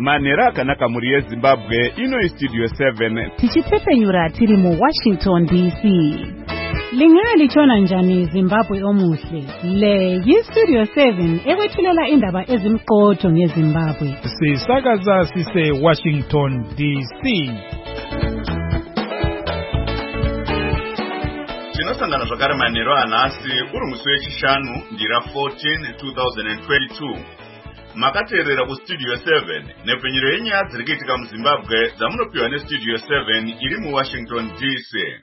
Manera akanaka muri yeZimbabwe ino Studio 7 tichipfepenyura tiri mu Washington DC. Lingalitshona njani Zimbabwe omuhle? Le yiStudio 7 ekwethulela indaba ezimqotho ngeZimbabwe. Sisakaza sise Washington DC. Tinosangana zvakare manheru anhasi uri musi wechishanu ndira 14 2022. Makateerera kuStudio 7 nepfenyuro yenyaya dziri kuitika muZimbabwe dzamunopiwa neStudio 7 iri muWashington DC.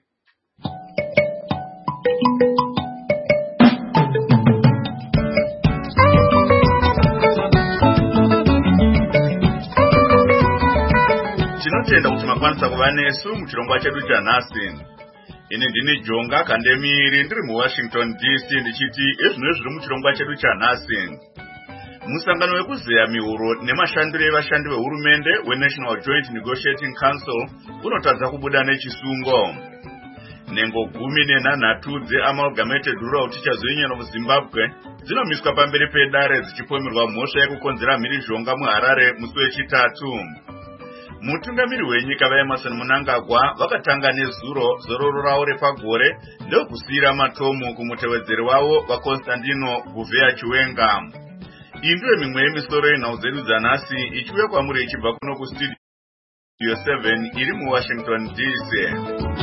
Tinotenda kuti makwanisa kuva nesu muchirongwa chedu chanhasi. Ini ndini Jonga Kandemiri ndiri muWashington DC ndichiti ezvino zviri muchirongwa chedu chanhasi. Musangano wekuzeya mihuro nemashandiro evashandi vehurumende weNational Joint Negotiating Council unotadza kubuda nechisungo. Nengo 13 dzeAmalgamated Rural Teachers Union of Zimbabwe dzinomiswa pamberi pedare dzichipomerwa mhosva yekukonzera mhirizhonga muHarare musi wechitatu. Mutungamiri wenyika vaEmerson Mnangagwa vakatanga nezuro zororo ravo repagore ndokusiyira matomu kumutevedzeri wavo vaConstantino Gouveia Chiwenga. Indiwe mimwe yemisoro yenhau dzedu dzanhasi ichiuya kwamuri ichibva kuno kuStudio 7 iri muWashington DC.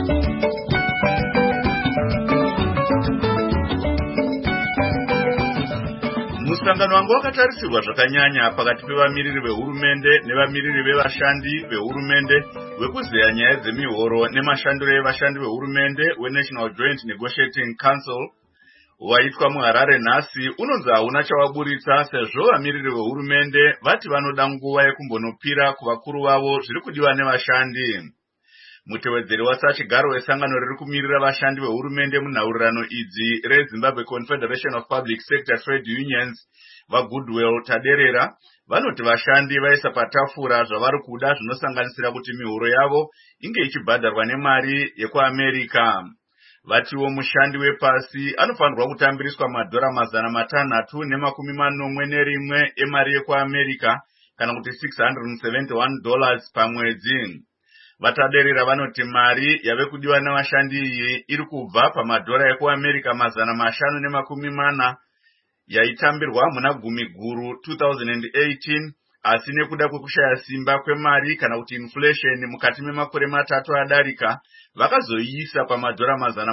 Musangano wanga wakatarisirwa zvakanyanya pakati pevamiriri vehurumende nevamiriri vevashandi vehurumende wekuzeya nyaya dzemihoro nemashandiro evashandi vehurumende weNational Joint Negotiating Council waitwa muHarare nhasi unonzi hauna chawaburitsa sezvo vamiriri vehurumende vati vanoda nguva yekumbonopira kuvakuru vavo zviri kudiwa nevashandi. Mutevedzeri wasachigaro wesangano riri kumirira vashandi vehurumende munhaurirano idzi reZimbabwe Confederation of Public Sector Trade Unions vaGoodwill Taderera vanoti vashandi vaisa patafura zvavari kuda zvinosanganisira kuti mihuro yavo inge ichibhadharwa nemari yekuAmerica. Vatiwo mushandi wepasi anofanirwa kutambiriswa $541 emari yekuAmerica kana kuti $671 pamwedzi. Vataderera vanoti mari yave kudiwa navashandi iyi iri kubva pamadhora ekuAmerica $540 yaitambirwa muna Gumiguru 2018 asi nekuda kwekushaya simba kwemari kana kuti inflation mukati memakore matatu adarika vakazoiisa pamadhora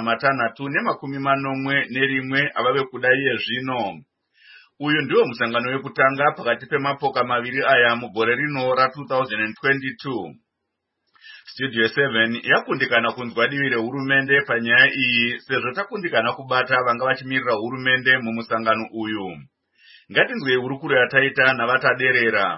$541 avave kuda iye zvino. Uyu ndiwo musangano wekutanga pakati pemapoka maviri aya mugore rino ra2022. Studio 7 yakundikana kunzwa divi rehurumende panyaya iyi sezvo takundikana kubata vanga vachimirira hurumende mumusangano uyu. Ngatinzwei hurukuro yataita navataderera.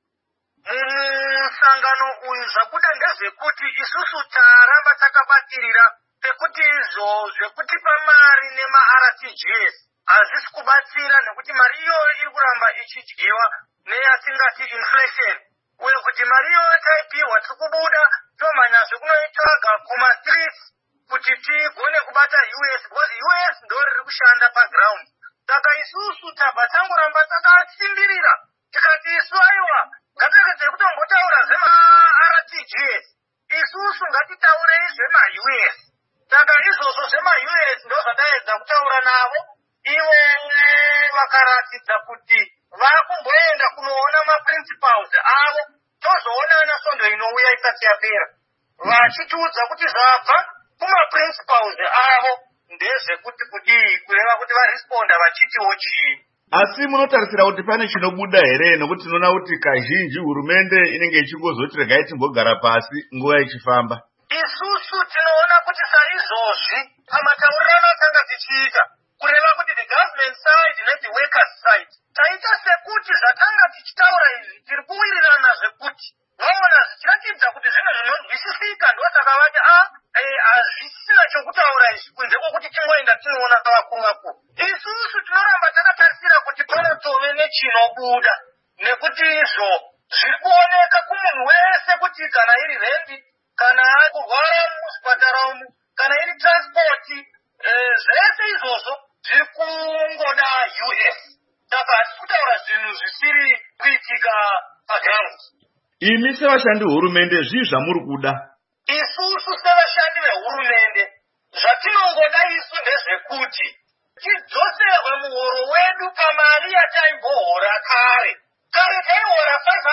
Musangano uyu zvakuda ndezvekuti isusu taramba takabatirira pekuti izvo zvekutipa mari nemaRTGS hazvisi kubatsira nekuti mari iyoyo iri kuramba ichidyiwa neyatingati inflation. Uye kuti mari iyoyo taipiwa tikubuda tomhanyazve kunoitsvaga kumastreets kuti tigone kubata US because US ndo riri kushanda paground. Saka isusu tabva tangoramba takasimbirira tikati isu aiwa ngatiregedze kutombotaura zvemaRTGS, isusu ngatitaurei zvemaUS. Saka izvozvo zvemaUS ndo zvataedza kutaura navo, ivo vakaratidza kuti vakumboenda kunoona maprincipals avo, tozoonana svondo inouya isati yapera, vachitiudza kuti zvabva kumaprincipals avo ndezvekuti kudii kureva kuti varesponda vachitiwo chii. Asi munotarisira kuti pane chinobuda here nokuti tinoona kuti kazhinji hurumende inenge ichingozoti regai timbogara pasi nguva ichifamba? Isusu tinoona kuti saizvozvi pamataurirano atanga tichiita kureva kuti the government side nethe workers side taita sekuti zvatanga tichitaura izvi tiri kuwirirana zvekuti vaona zvichiratidza kuti zvimwe zvinonzwisisika ndosaka vati hazvisina chokutaura izvi kunze kwokuti tingoenda tinoona vakuru vakuru. Isusu tinoramba takatarisira kuti panotove nechinobuda nekuti izvo zviri kuoneka kumunhu wese kuti kana iri rendi kana kurwara muzvipatara umu kana iri transpoti zvese izvozvo zviri kungoda US. Saka hatisi kutaura zvinhu zvisiri kuitika paground. Imi sevashandi hurumende zvii zvamuri kuda? Isusu sevashandi vehurumende zvatinongoda isu ndezvekuti tidzoserwe muhoro wedu pamari yataimbohora kare. Kare taihora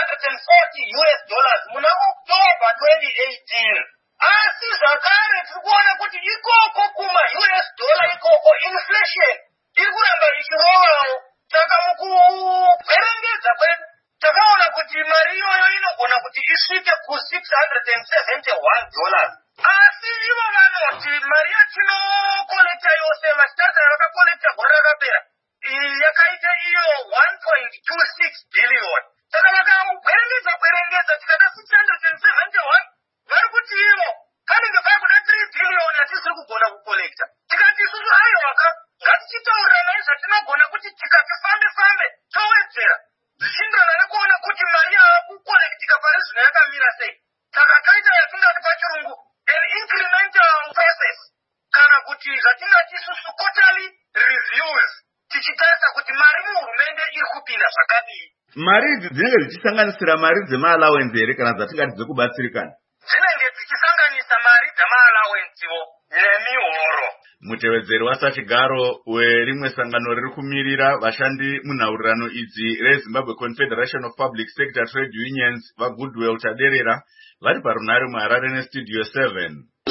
$540 muna October 2018. Asi zvakare tiri kuona kuti ikoko kuma-US ikoko inflation iri kuramba ichirovawo. Saka mukugwerengedza kwedu takaona kuti mari iyoyo inogona kuti isvike ku$671. Asi ivo vanoti mari yatinokolekta yose vachitarisana vakakolekta gore rakapera yakaita iyo 1.26 billion. Saka vakagwerengedza tikada 671 vari kuti ivo kanenge vakuda 3 billion hatisiri kugona kukolekta. Tikati isusu aiwaka ngatichitaurira zvatinogona kuti tikati fambe towedzera zvichindana nekuona kuti mari yavakukolektika pari zvino yakamira sei. Saka taita yatingati pachirungu an incremental process kana kuti zvatingati isusu quarterly reviews tichitarisa kuti mari muhurumende iri kupinda zvakadii. Mari idzi dzinenge dzichisanganisira mari dzema-allowance here kana dzatingati dzekubatsirikana? Dzinenge dzichisanganisa mari dzema-allowancewo nemihoro. Mutevedzeri wasachigaro werimwe sangano riri kumirira vashandi munhaurirano idzi reZimbabwe Confederation of Public Sector Trade Unions vaGoodwill Taderera vari parunare muHarare neStudio 7.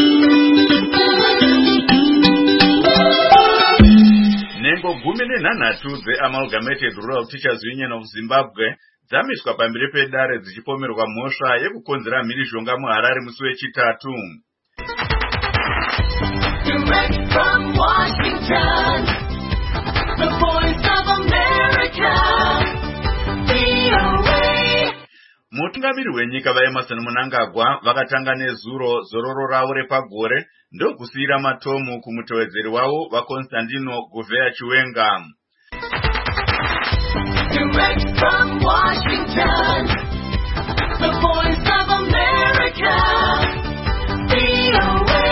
Nhengo 13 dzeAmalgamated Rural Teachers Union of Zimbabwe dzamiswa pamberi pedare dzichipomerwa mhosva yekukonzera mhirizhonga muHarare musi wechitatu. Direct from Washington, the Voice of America, VOA. Mutungamiri wenyika vaEmmerson Mnangagwa vakatanga nezuro zororo ravo repagore ndokusiyira matomu kumutevedzeri wavo vaConstantino Gouveia Chiwenga. Direct from Washington, the Voice of America, VOA.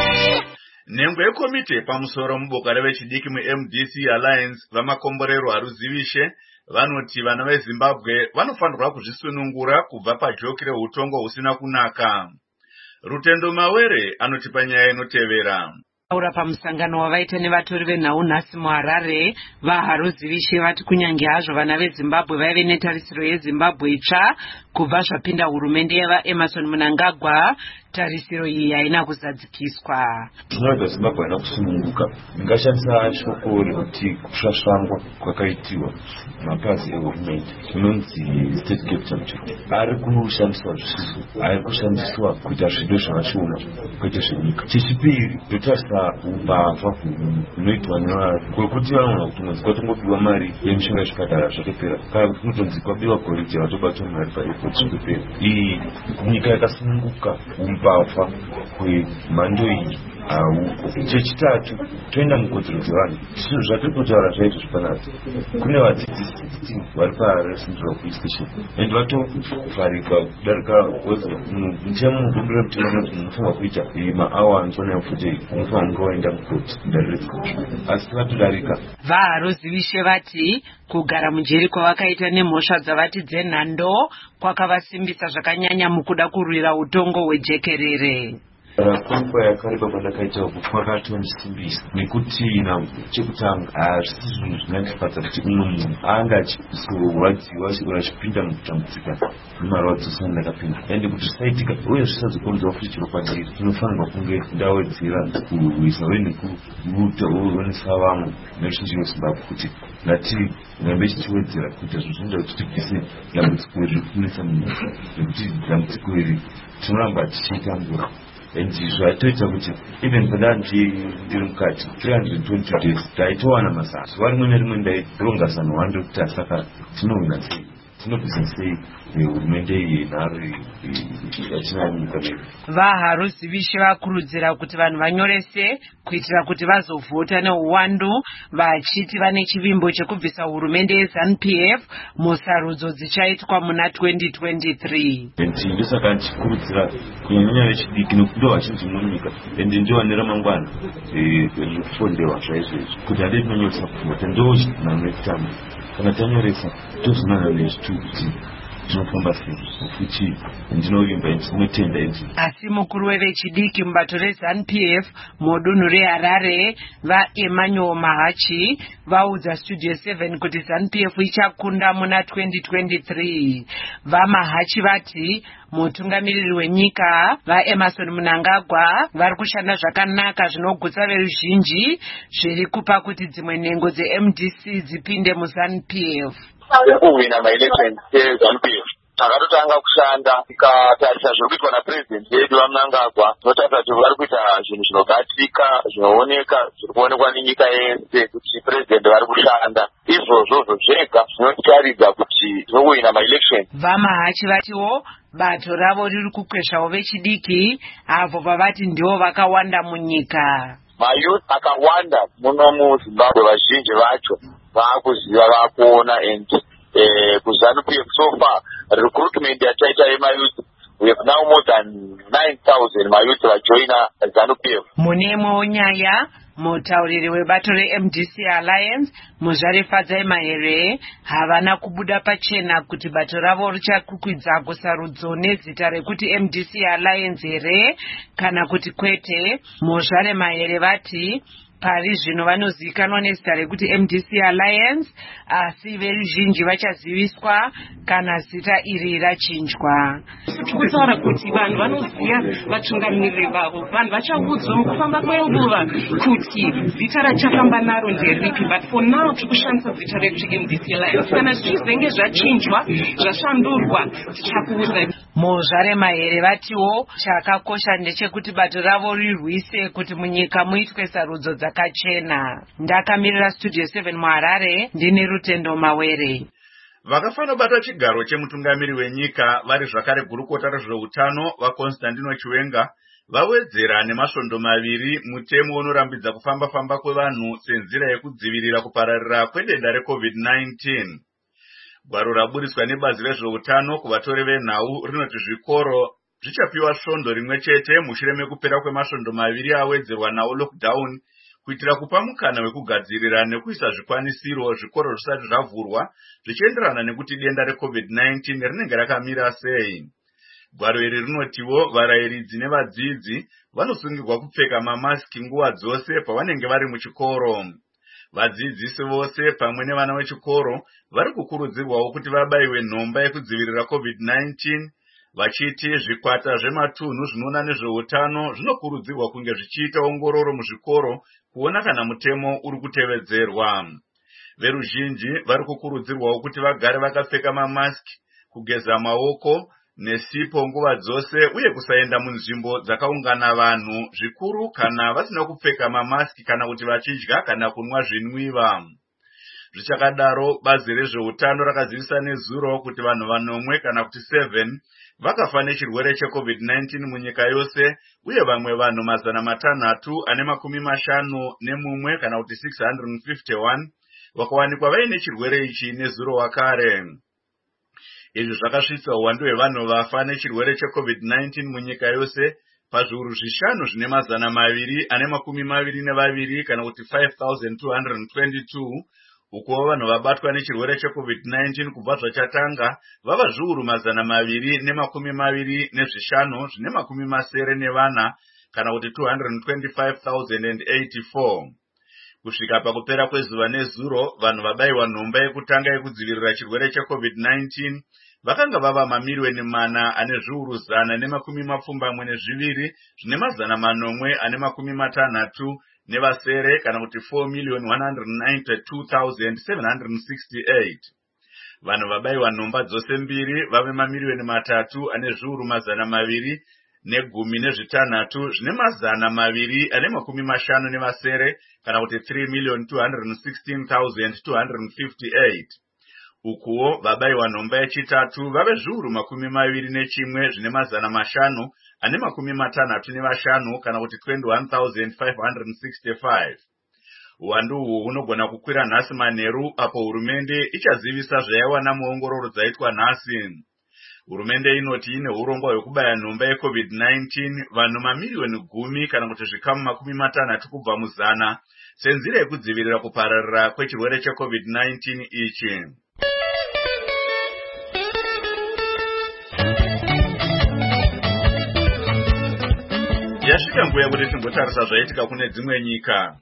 Nhengo yekomite pamusoro muboka revechidiki muMDC Alliance vamakomborero haruzivishe vanoti vana veZimbabwe vanofanirwa kuzvisunungura kubva pajoki reutongo husina kunaka. Rutendo Mawere anoti panyaya inotevera. Aura pamusangano wavaita nevatori venhau nhasi muHarare vaharuzivishe vati kunyange hazvo vana veZimbabwe vaive netarisiro yeZimbabwe itsva kubva zvapinda hurumende yavaEmmerson Mnangagwa, tarisiro iyi haina kuzadzikiswa. Zvinoda Zimbabwe haina kusununguka. Ndingashandisa shoko rekuti kusvasvangwa kwakaitiwa mapazi ehurumende inonzi state capture ari kushandiswa zvisiso, ari kushandiswa kuita zvido zvakashoma kwete zvenyika. Chechipiri ndotarisa umbavha hunoitwa nevanhu kwekuti vanoona kuti mwedzi kwatongopiwa mari yemishonga yezvipatara zvatopera, kana kuti kunotonzi kwabiwa goridhe vatobatwa mari paairport zvatopera. Iyi nyika yakasununguka umbavha kwemhando iyi hauko. Chechitatu toenda mukodzero dzevanhu. Zvinhu zvatiri kutaura zvaito zvakanaka. Kune vadzidzisi vari paHarare Central Police Station ende vatovharika kudarika muchemo mugombe remutima unoti munofanirwa kuita maawa anzona yafuti munofanirwa kunge waenda mukoti ndariretsika, asi vatodarika. Vaharuzivishe vati kugara mujeri kwavakaita nemhosva dzavati dzenhando kwakavasimbisa zvakanyanya mukuda kurwira utongo hwejekerere. Kwenguva yakareba pandakaita uku kwakatondisimbisa nekuti chekutanga hazvisi zvinhu zvinandifadza kuti umwe munhu anga achizorwadziwa achipinda mukutambudzika nemarwadzo sandakapinda ende kuti zvisaitika uye zvisazokonzera kuti chiro kwandiri tinofanirwa kunge ndawedzera kurwisa uye nekuonesa vamwe neruzhinji rweZimbabwe kuti ngatirambe tichiwedzera kuita zvinhu zvinoita kuti tibvise dambudziko iri kunetsa munyika, nekuti dambudziko iri tinoramba tichiitambura. Zvatoita kuti even pandandiri mukati 320 days taitowana mazano. Zuva rimwe nerimwe ndaironga zano 100 kuti asaka tinowina sei, tinobvisa sei hurumende yenharo yatina nyika medu. Vaharuzivishe vakurudzira kuti vanhu vanyorese kuitira kuti vazovhota neuwandu, vachiti vane chivimbo chekubvisa hurumende yeZANU-PF musarudzo dzichaitwa muna 2023. Ndosaka ndichikurudzira kunyanya vechidiki nekuti ndo vazhinji munyika ende ndiwo neramangwana kufondewa zvaizvozvo kuti hade tinonyoresa kuvhota ndo chinhanho yekutanga. Kana tanyoresa tozonana nezvitu kuti tinofamba futi ndinovimba ndinotenda idzi. Asi mukuru wevechidiki mubato reZANU-PF mudunhu reHarare vaEmmanuel Mahachi vaudza Studio 7 kuti ZANU-PF ichakunda muna 2023. VaMahachi vati mutungamiriri wenyika vaEmmerson Mnangagwa vari kushanda zvakanaka zvinogutsa veruzhinji zviri kupa kuti dzimwe nhengo dzeMDC dzipinde muZANU-PF. Kuwina maelection eZANU-PF takatotanga kushanda tikatarisa zviri kuitwa napresident wedu vaMnangagwa tinotarisa kuti vari kuita zvinhu zvinobatika zvinooneka zviri kuonekwa nenyika yese kuti president vari kushanda izvozvo zvega zvinotaridza kuti tinokuwina maelection. VaMahachi vatiwo bato ravo riri kukwezvawo vechidiki avo vavati ndivo vakawanda munyika. Mayouth akawanda muno muZimbabwe vazhinji vacho vaakuziva vaakuona and kuZANU-PF so far recruitment yataita yemayouth we have now more than 9,000 mayouth vajoina ZANU-PF. Munemwewo nyaya mutauriri webato reMDC Alliance Muzvare Fadzai Mahere havana kubuda pachena kuti bato ravo richakukwidza kusarudzo nezita rekuti MDC Alliance here kana kuti kwete. Muzvare Mahere vati pari zvino vanozivikanwa nezita rekuti MDC Alliance asi veruzhinji vachaziviswa kana zita iri rachinjwa. Tikutaura kuti vanhu vanoziva vatungamiriri vavo, vanhu vachaudzwa mukufamba kwenguva kuti zita rachafamba naro nderipi, but for now tikushandisa zita rekuti MDC Alliance. Kana zvichizenge zvachinjwa zvashandurwa tichakuudzai. Muzvare Mahere vatiwo chakakosha ndechekuti bato ravo rirwise kuti munyika muitwe sarudzo dzakachena. Ndakamirira Studio 7 muHarare ndine Rutendo Mawere. Vakafana bata chigaro chemutungamiri wenyika vari zvakare gurukota rezveutano vaConstantino Chiwenga vawedzera nemasvondo maviri mutemo unorambidza kufamba kwevanhu senzira yekudzivirira kupararira kwedenda reCovid-19. Gwaro raburiswa nebazi rezveutano kuvatori venhau rinoti zvikoro zvichapiwa svondo rimwe chete mushure mekupera kwemasvondo maviri awedzerwa nawo lockdown kuitira kupa mukana wekugadzirira nekuisa zvikwanisiro zvikoro zvisati zvavhurwa zvichienderana nekuti denda reCovid-19 rinenge rakamira sei. Gwaro iri rinotiwo varayiridzi nevadzidzi vanosungirwa kupfeka mamaski nguva dzose pavanenge vari muchikoro. Vadzidzisi vose pamwe nevana vechikoro vari kukurudzirwawo kuti vabayiwe nhomba yekudzivirira COVID-19 vachiti zvikwata zvematunhu zvinoona nezveutano zvinokurudzirwa kunge zvichiita ongororo muzvikoro kuona kana mutemo uri kutevedzerwa. Veruzhinji vari kukurudzirwawo kuti vagare vakapfeka mamaski, kugeza maoko nesipo nguva dzose uye kusaenda munzvimbo dzakaungana vanhu zvikuru kana vasina kupfeka mamaski kana kuti vachidya kana kunwa zvinwiwa. Zvichakadaro bazi rezveutano rakazivisa nezuro kuti vanhu vanomwe kana kuti 7 vakafa nechirwere cheCovid-19 munyika yose uye vamwe vanhu 651 kana kuti 651 vakawanikwa vaine chirwere ichi nezuro wakare. Izvi zvakasvitsa uwandu hwevanhu vafa nechirwere cheCovid-19 munyika yose pazviuru 5,222 kana kuti 5,222 uko vanhu vabatwa nechirwere cheCovid-19 kubva zvachatanga vava zviuru 225,4 kana kuti 225,084. Kusvika pakupera kwezuva nezuro vanhu vabayiwa nhomba yekutanga yekudzivirira chirwere cheCovid-19 vakanga vava mamiliyoni 4,4,860,768 kana kuti 4,192,768. Vanhu vabayiwa nhomba dzose mbiri vave mamiliyoni 3,216,250 kana kuti 3,216,258. Ukuwo vabayiwa nhomba yechitatu vave zviuru 21,565 kana kuti 21,565. Uwandu uhu hunogona kukwira nhasi manheru apo hurumende ichazivisa zvaiwana muongororo dzaitwa nhasi. Hurumende inoti ine urongwa hwekubaya nhomba yeCovid-19 vanhu mamiliyoni 10 kana kuti zvikamu 60 kubva muzana senzira yekudzivirira kupararira kwechirwere cheCovid-19 ichi. yasvika nguva yekuti timbotarisa zvaitika kune dzimwe nyika.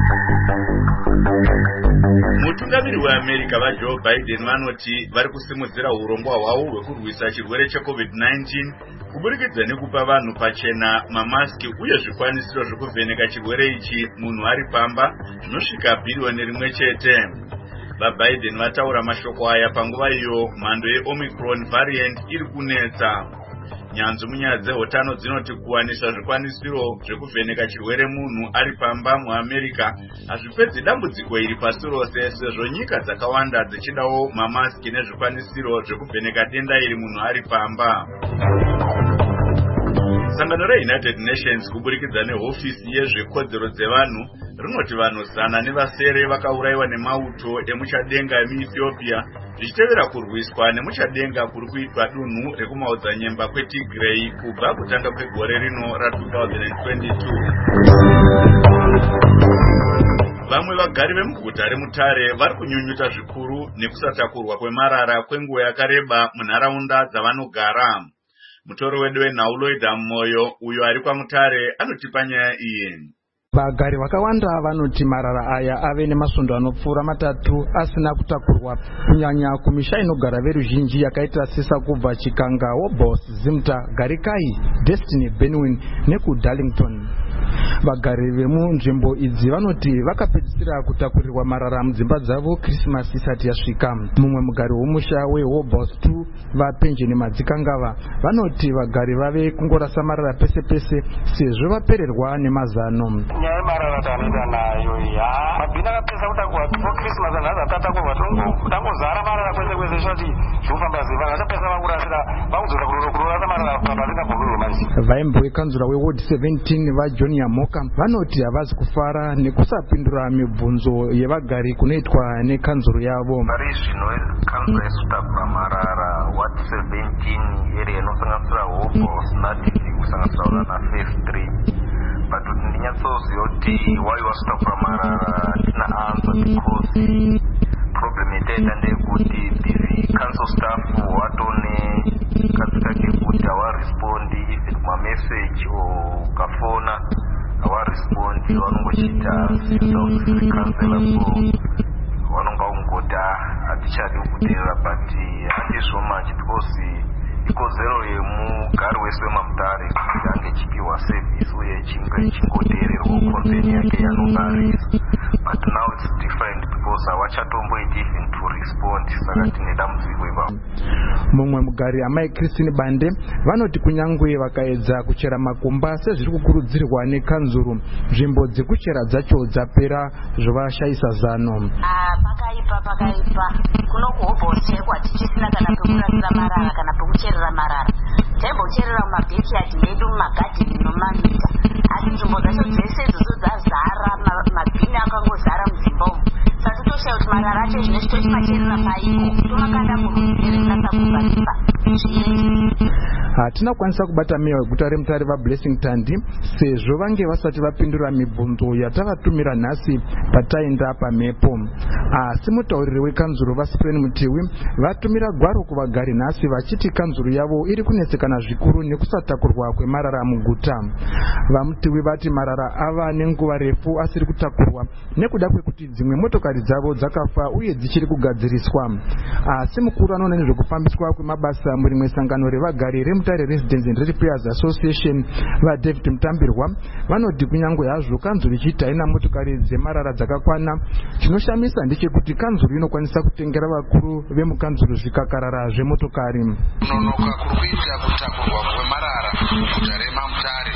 Mutungamiri weAmerica vaJoe Biden vanoti vari kusimudzira urongwa hwavo hwekurwisa chirwere cheCovid-19 kuburikidza nekupa vanhu pachena mamaski uye zvikwanisiro zvekuvheneka chirwere ichi munhu ari pamba zvinosvika bhiriyoni rimwe chete. VaBiden vataura mashoko aya panguva iyo mhando yeOmicron variant iri kunetsa. Nyanzvi munyaya dzeutano dzinoti kuwaniswa zvikwanisiro zvekuvheneka chirwere munhu ari pamba muAmerica hazvipedzi dambudziko iri pasi rose, sezvo nyika dzakawanda dzichidawo mamaski nezvikwanisiro zvekuvheneka denda iri munhu ari pamba. Sangano reUnited Nations kuburikidza nehofisi yezvekodzero dzevanhu rinoti vanhu 100 vakaurayiwa nemauto emuchadenga emuEthiopia zvichitevera kurwiswa nemuchadenga kuri kuitwa dunhu rekumaodzanyemba kweTigray kubva kutanga kwegore rino ra2022. Vamwe vagari vemuguta reMutare vari kunyunyuta zvikuru nekusatakurwa kwemarara kwenguva yakareba munharaunda dzavanogara. Mutoro wedu weNauloida Moyo uyo ari kwaMutare anotipa nyaya iyi. Vagari vakawanda vanoti marara aya ave nemasvondo anopfuura 3 asina kutakurwa kunyanya kumisha inogara veruzhinji yakaita seSakubva, Chikanga, Wobos, Zimta, Garikai, Destiny, Benwin nekuDarlington. Vagari vemunzvimbo idzi vanoti vakapedzisira kutakurirwa marara mudzimba dzavo Christmas isati yasvika. Mumwe mugari womusha weWobos 2 vapenjeni madzikangava vanoti vagari vave kungorasa marara pese pese sezvo vapererwa nemazano. Nyaya yemarara tanoita nayo mabhini akapesa kutakurwa before Christmas anhaza tatakurwa tangozara marara kwese kwese shoti zvofamba ziva vachapesa vakurasira vakuzora kurorasa marara pasingabvurwe manje. Vaimbo wekanzura weWard 17 vaJohn Yamoka vanoti havazi kufara nekusapindura mibvunzo yevagari kunoitwa nekanzuro yavo. Pari zvino kanzuro yekutakura marara Ward 17 area inosanganisira Wobos Native kusanganisira na Phase 3. But ndinyatsoziva kuti why wasitakura marara tina answer because problem itaita ndeyekuti the council staff watone katsika kekuti hawarespondi even kumamessage ukafona hawarespondi vanongochita councillor so vanonga ungoti hatichadi kuteerera but handizvo manje because ikodzero yemugari wese wemaMutare kuti ange chipiwa service uye chingoteererwa konzeni yake yanonga arisa. But now it's different because havachatomboiti even to respond, saka tine dambudziko ipapo. Mumwe mugari amai Christine Bande vanoti kunyangwe vakaedza kuchera makomba sezviri kukurudzirwa nekanzuro nzvimbo dzekuchera dzacho dzapera zvovashayisa zano. Pakaipa kuno kuhobhosekwa tichisina kana pekurasira marara kana pekucherera marara. Taimbocherera mumabhekiyadhi medu mumagadheni nomamita asi nzvimbo dzacho dzese idzodzo dzazara mabhini akangozara mudzimba umu. Saka toshaya kuti marara acho zvino chitochimacherera paipo tomakanda murudzeresa sakuvaipa hatina kwanisa kubata meya weguta reMutare vaBlessing Tandi sezvo vange vasati vapindura mibvunzo yatavatumira nhasi pataenda pamhepo. Asi mutauriri wekanzuro vaSpren Mutiwi vatumira gwaro kuvagari nhasi vachiti kanzuro yavo iri kunesekana zvikuru nekusatakurwa kwemarara muguta. VaMutiwi vati marara ava nenguva refu asiri kutakurwa nekuda kwekuti dzimwe motokari dzavo dzakafa uye dzichiri kugadziriswa. Asi mukuru anoona nezvekufambiswa kwemabasa murimwe sangano revagari reMutare Residents and Ratepayers Association vaDavid Mutambirwa vanoti kunyangwe hazvo kanzuro ichiti haina motokari dzemarara dzakakwana, chinoshamisa ndechekuti kanzuro inokwanisa kutengera vakuru vemukanzuro zvikakarara zvemotokari. Kunonoka kurikuita kutakurwa kwemarara muguta reMutare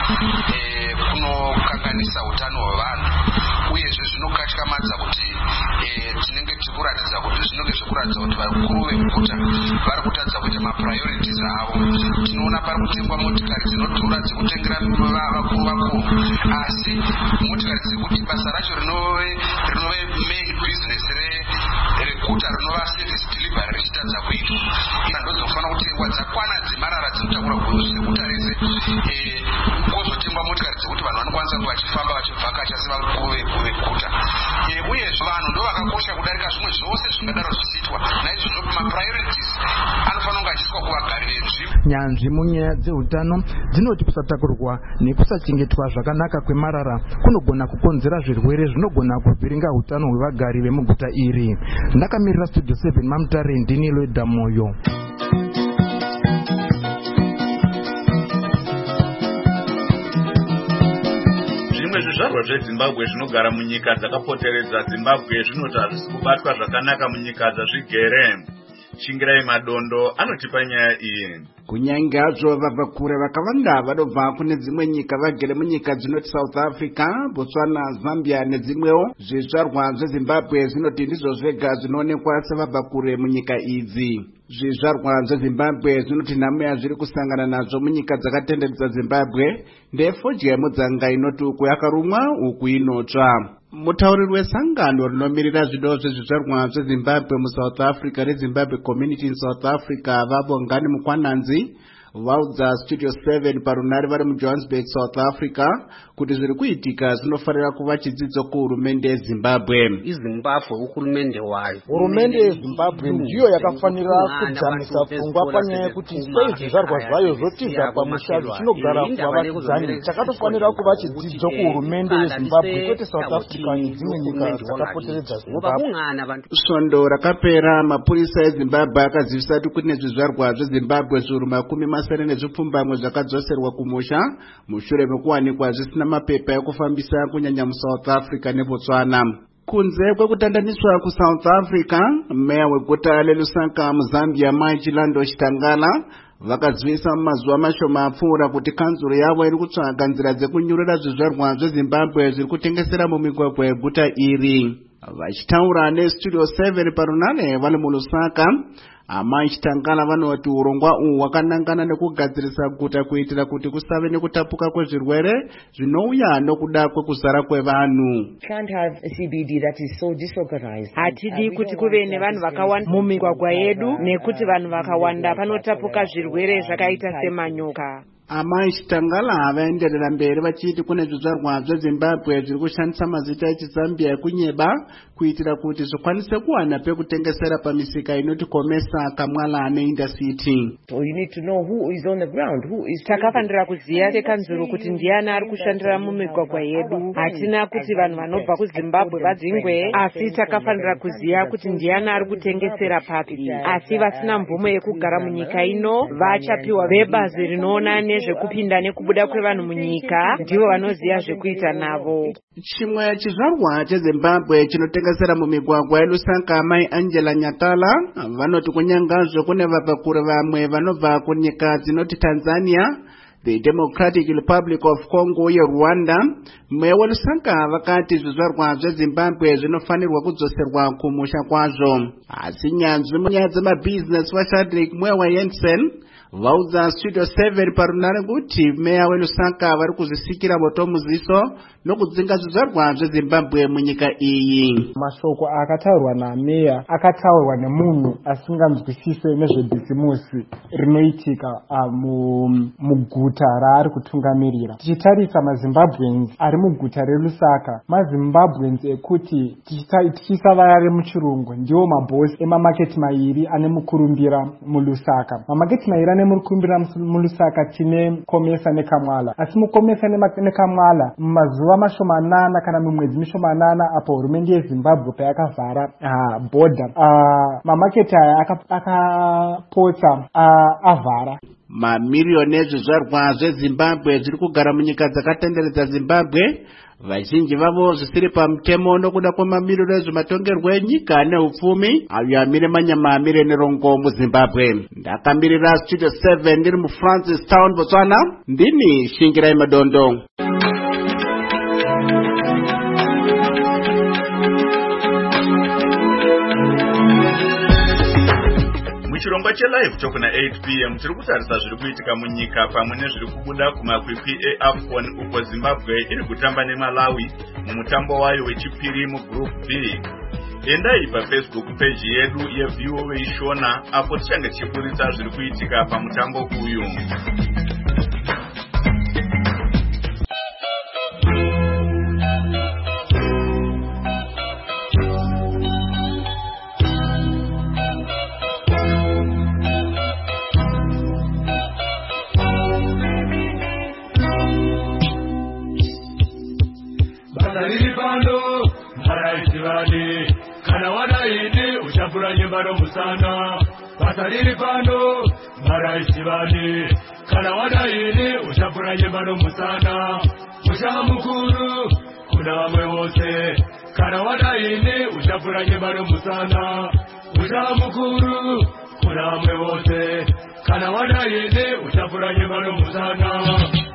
kunokanganisa utano hwevanhu uyezve zvinokatyamadza kuti tinenge tikuratidza kuti zvinenge zvekuratidza kuti vakuru veguta vari kutadza kuita mapriorities avo. Tinoona pari kutengwa motikari dzinodhura dzekutengera vakuru asi motikari dzekuti basa racho rinove main business reguta rinova service delivery richitadza kuitwa. Ndodzinofanira kutengwa dzakwana dzemarara dzinotakura guta rese kwozotengwa motikari dzekuti vanhu vanokwanisa kuva vachifamba vachivhakacha sevakuru veguta. Uyezve vanhu ndo vakakosha kudarika zvimwe zvose zvingadaro zvichiitwa. Naizvozvo mapriorities anofanira kunge achiiswa kuvagari vezvipo. Nyanzvi munyaya dzeutano dzinoti kusatakurwa nekusachengetwa zvakanaka kwemarara kunogona kukonzera zvirwere zvinogona kuvhiringa utano hwevagari vemuguta iri. Ndakamirira Studio 7 Mamutare, ndini Loida Moyo. Zvizvarwa zveZimbabwe zvinogara munyika dzakapoteredza Zimbabwe zvinoti hazvisi kubatwa zvakanaka munyika dzazvigere. Shingirai Madondo anotipa nyaya iyi. Kunyange hazvo vabva kure vakawanda vanobva kune dzimwe nyika vagere munyika dzinoti South Africa, Botswana, Zambia nedzimwewo, zvizvarwa zveZimbabwe zvinoti ndizvo zvega zvinoonekwa sevabva kure munyika idzi. Zvizvarwa zveZimbabwe zvinoti nhamo yazviri kusangana nazvo munyika dzakatenderedza Zimbabwe ndefodya yemudzanga inoti uku yakarumwa uku inotsva. Mutauriri wesangano rinomirira zvido zvezvizvarwa zveZimbabwe muSouth Africa reZimbabwe Community in South Africa Vabongani Mukwananzi vaudza Studio 7 parunare vari muJohannesburg, South Africa kuti zviri kuitika zvinofanira kuva chidzidzo kuhurumende yeZimbabwe. iZimbabwe uhurumende wayo. Hurumende yeZimbabwe ndiyo yakafanira kudzamisa pfungwa panyaya yekuti sei zvizvarwa zvayo zvotiza pamusha zvichinogara kuvavakidzani. Chakatofanira kuva chidzidzo kuhurumende yeZimbabwe kwete South Africa nedzimwe nyika dzakapoteredza Zimbabwe. Svondo rakapera mapurisa eZimbabwe akazivisa kuti kune zvizvarwa zveZimbabwe zviuru 70 zvakadzoserwa kumusha mushure mekuwanikwa zvisina mapepa ekufambisa kunyanya muSouth Africa neBotswana. Kunze kwekutandaniswa kuSouth Africa, meya weguta leLusaka muZambia Mai Chilando Chitangala vakazivisa mumazuva mashoma apfuura kuti kanzuro yavo iri kutsvaga nzira dzekunyurira zvizvarwa zveZimbabwe zviri kutengesera mumigwagwa yeguta iri. Vachitaura neStudio 7 parunare vari muLusaka, Amai Chitangala vanoti urongwa uhu hwakanangana nekugadzirisa guta kuitira kuti kusave nekutapuka kwezvirwere zvinouya nokuda kwekuzara kwevanhu. Hatidi kuti kuve nevanhu vakawanda mumigwagwa yedu nekuti vanhu vakawanda panotapuka zvirwere zvakaita semanyoka. Amai Chitangala vaenderera mberi vachiti kune zvizvarwa zveZimbabwe zviri kushandisa mazita echiZambia ekunyeba kuitira kuti zvikwanise kuwana pekutengesera pamisika inoti Komesa, Kamwala neIntercity. Takafanira kuziya sekanzuro kuti ndiani ari kushandira mumigwagwa yedu. Hatina kuti vanhu vanobva kuZimbabwe vadzingwe, asi takafanira kuziya kuti ndiani ari kutengesera papi. Asi vasina mvumo yekugara munyika ino vachapiwa vebazi rinoona nezvekupinda nekubuda kwevanhu munyika, ndivo vanoziya zvekuita navo. Chimwe chizvarwa cheZimbabwe chinotengesera mumigwagwa yeLusaka Mai Angela Nyakala vanoti kunyangazvo kune vabva kure vamwe vanobva kunyika dzinoti Tanzania, the Democratic Republic of Congo uye Rwanda. Meya weLusaka vakati zvizvarwa zveZimbabwe zvinofanirwa kudzoserwa kumusha kwazvo. Asi nyanzvi munyaya dzemabhizinesi vaShadrack Mwewa Jensen vaudza Studio 7 parunare kuti meya weLusaka vari kuzvisikira moto muziso nokudzinga zvizvarwa zveZimbabwe munyika iyi. Mashoko akataurwa nameya akataurwa nemunhu asinganzwisise nezvebhizimusi rinoitika muguta raari kutungamirira. Tichitarisa maZimbabweans ari muguta reLusaka, maZimbabweans ekuti tichisa vaya remuchirungu ndiwo mabhosi emamaketi mairi ane mukurumbira muLusaka. Mamaketi mairi ane mukurumbira muLusaka tine Komesa neKamwala. Asi muKomesa neKamwala mumazuva mashomanana kana mumwedzi mishomanana apo hurumende yeZimbabwe payakavhara border, mamaketi aya akapotsa avhara. Mamiliyoni ezvizvarwa zveZimbabwe zviri kugara munyika dzakatenderedza Zimbabwe, vazhinji vavo zvisiri pamutemo nokuda kwemamiliyoni ezvematongerwo enyika neupfumi ayo amire manyama amire nerongo muZimbabwe. Ndakamirira Studio 7 ndiri muFrancis Town, Botswana, ndini Shingirai Madondo. Muchirongwa chelive chokuna 8 p.m. tiri kutarisa zviri kuitika munyika pamwe nezviri kubuda kumakwikwi eAFCON uko Zimbabwe iri kutamba neMalawi mumutambo wayo wechipiri mugroup B. Endai paFacebook page yedu yeView Weishona apo tichange tichiburitsa zviri kuitika pamutambo uyu. Pasariri pano maraisi vani kana wadaini uchapura nyemba nomusana. Pasariri pano maraisi vani kana wadaini uchapura nyemba nomusana. Mushama mukuru kuna vamwe vose kana wadaini uchapura nyemba nomusana. Mushama mukuru kuna vamwe vose kana wadaini uchapura nyemba nomusana.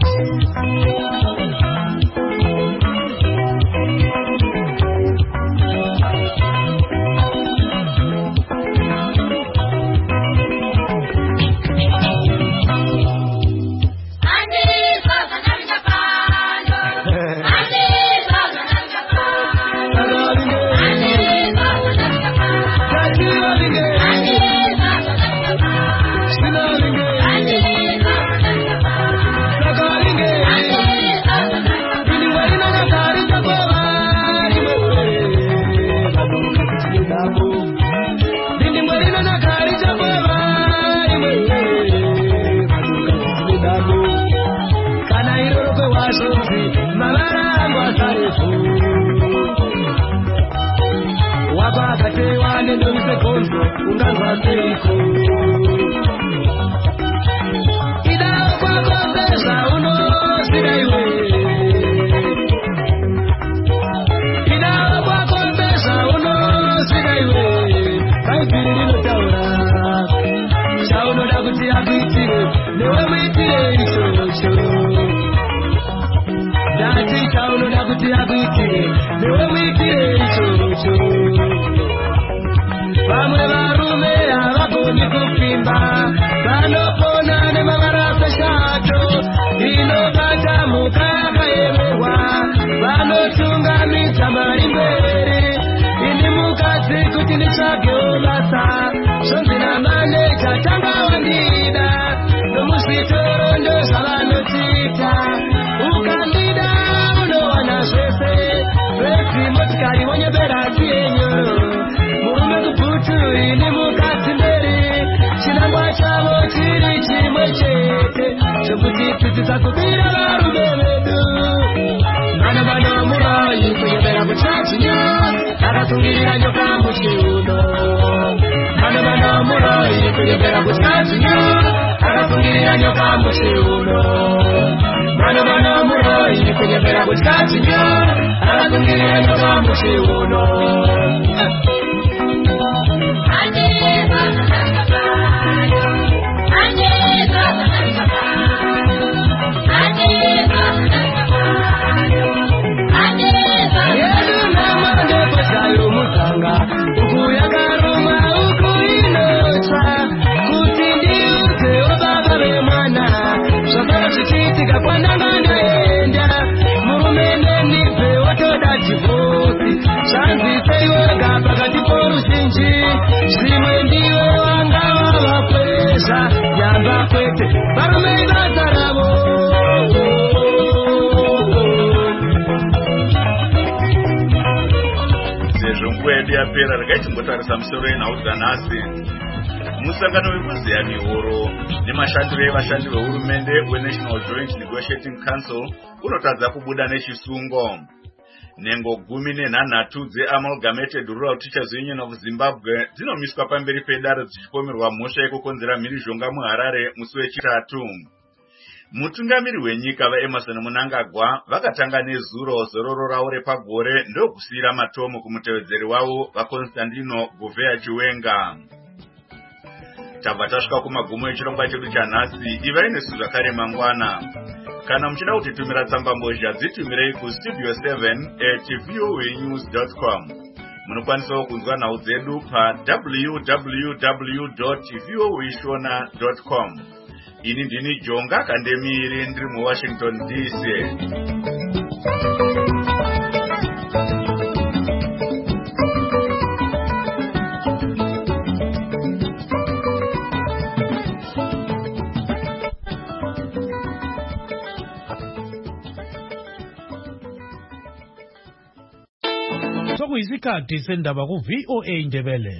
yapera rakaichimbotarisa musoro yenhau dzanhasi. Musangano wekuziya mihoro nemashandiro evashandi vehurumende weNational Joint Negotiating Council unotadza kubuda nechisungo. Nhengo 13 dzeAmalgamated Rural Teachers Union of Zimbabwe dzinomiswa pamberi pedare dzichipomerwa mhosva yekukonzera mhirizhonga muHarare musi wechitatu. Mutungamiri wenyika vaEmerson Mnangagwa vakatanga nezuro zororo ravo repagore ndokusiyira matomo kumutevedzeri wavo vaConstantino Gouveia Chiwenga. Tabva tasvika kumagumo echirongwa chedu chanhasi. Ivai nesu zvakare mangwana. Kana muchida kutitumira tsambambozha dzitumirei kustudio 7@voanews.com. Munokwanisa kunzwa nhau dzedu pa www.voashona.com. Ini ndini Jonga Kandemiri ndiri muWashington DC. Sokuyisikhathi sendaba ku VOA Ndebele.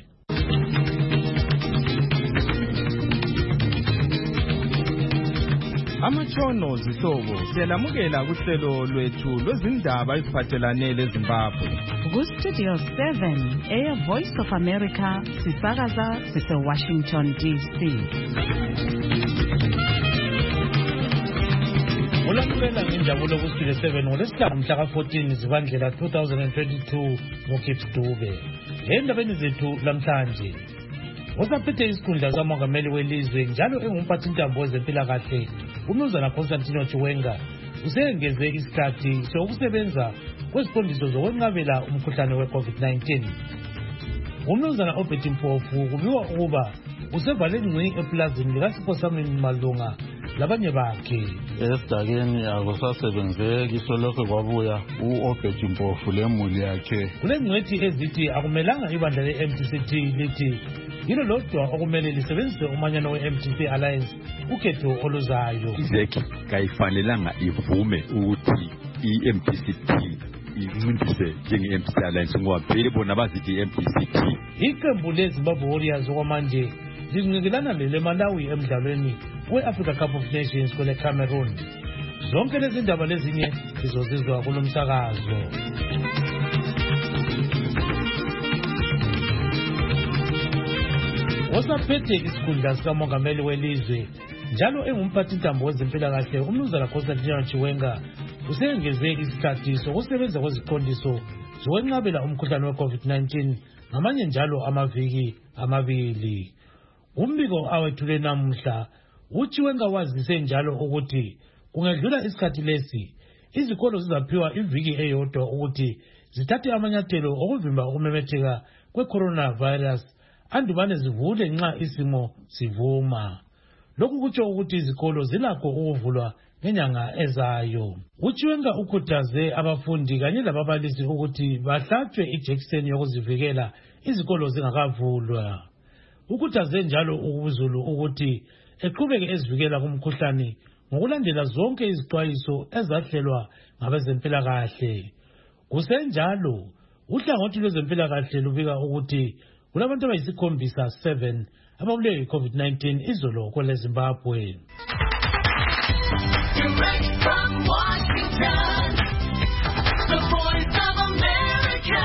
Amatshono zihlobo siyalamukela kuhlelo lwethu lwezindaba eziphathelane leZimbabwe. Ku-Studio 7 Air Voice of America sisakaza sise-Washington DC. Ulamukela ngenjabulo ku-Studio 7 ngolesihlanu mhla ka-14 Zibandlela 2022 ngoKips Dube. Endabeni zethu lamhlanje, osaphethe isikhundla sikamongameli welizwe njalo engumphathintambo wezempilakahle uMnumzana Constantino Chiwenga usengeze isikhathi sokusebenza kweziqondiso zokwenqabela umkhuhlane we-COVID-19. uMnumzana Obert Mpofu kubikwa ukuba usevale ngci epulazini likaSiphosamini Malunga labanye bakhe. Esidakeni akusasebenzeki solokho kwabuya u-Obert Mpofu lemuli yakhe. Kule ngcwethi ezithi akumelanga ibandla le-MTCT lithi yilo lodwa okumele lisebenzise umanyano we-MTC Alliance ukhetho oluzayo. IZEC kayifanelanga ivume ukuthi i-MTCT incindise njenge-MTC Alliance ngoba vele bona bazithi i-MTCT. Iqembu leZimbabwe Warriors okwamanje linqinelana leMalawi emdlalweni we-Africa Cup of Nations kwele Cameroon. Zonke lezi ndaba lezinye sizozizwa kulo msakazo. Osaphethe isikhundla sikamongameli welizwe njalo engumphathintambo wezempilakahle uMnumzana Constantino Chiwenga usengeze isikhathi sokusebenza kweziqondiso zokwenqabela umkhuhlane we-COVID-19 ngamanye njalo amaviki amabili. Umbiko awethule namuhla uChiwenga wazise njalo ukuthi kungedlula isikhathi lesi izikolo zizaphiwa iviki eyodwa ukuthi zithathe amanyathelo okuvimba ukumemetheka kwe-coronavirus andubane zivule nxa isimo sivuma. Lokhu kutsho ukuthi izikolo zilakho ukuvulwa ngenyanga ezayo. uChiwenga ukhuthaze abafundi kanye lababalisi ukuthi bahlatshwe ijekiseni yokuzivikela izikolo zingakavulwa. Ukhuthaze njalo ukuzulu ukuthi eqhubeke ezivikela kumkhuhlane ngokulandela zonke izixwayiso ezahlelwa ngabezempilakahle. Kusenjalo uhlangothi lwezempilakahle lubika ukuthi kulabantu abayisikhombisa 7 ababulewe yi-COVID-19 izolo kwele Zimbabwe. Direct from Washington, the Voice of America,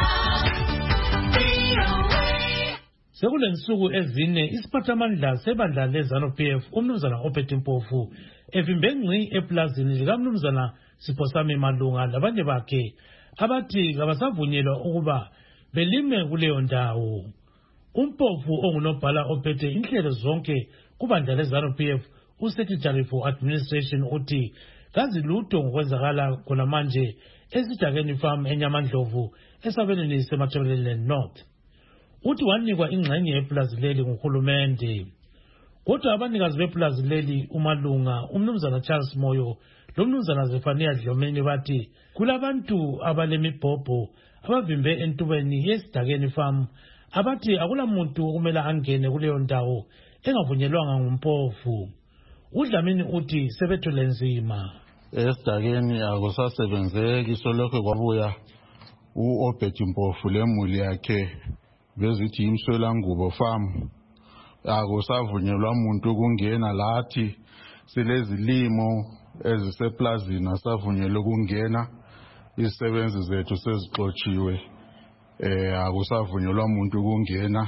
VOA. Sekulensuku ezine isiphathamandla sebandla leZANU-PF uMnumzana Obert Mpofu evimbe ngci eplazini likaMnumzana Siphosamini Malunga labanye bakhe abathi kabasavunyelwa ukuba belime kuleyo ndawo. Umpofu ongunobhala ophethe inhlelo zonke kubandla leZANU-PF uSecretary for Administration uthi kazi lutho ngokwenzakala khona manje esidakeni farm eNyamandlovu esabelweni seMatabeleland North. Uthi wanikwa ingxenye yeplazi leli nguhulumende. Kodwa abanikazi beplazi leli uMalunga, uMnumzana Charles Moyo loMnumzana Zephania Dlomeni bathi kulabantu abalemibhobho abavimbe entubeni yesidakeni farm abathi akulamuntu okumele angene kuleyo ndawo engavunyelwanga ngumpofu. uDlamini uthi sebethule nzima. Esidakeni akusasebenzeki solokho kwabuya u-Obert Mpofu lemuli yakhe bezithi imswelangubo farm. Akusavunyelwa umuntu ukungena lathi silezilimo eziseplazini asavunyelwe ukungena. Izisebenzi zethu sezixotshiwe. Akusavunyelwa umuntu ukungena.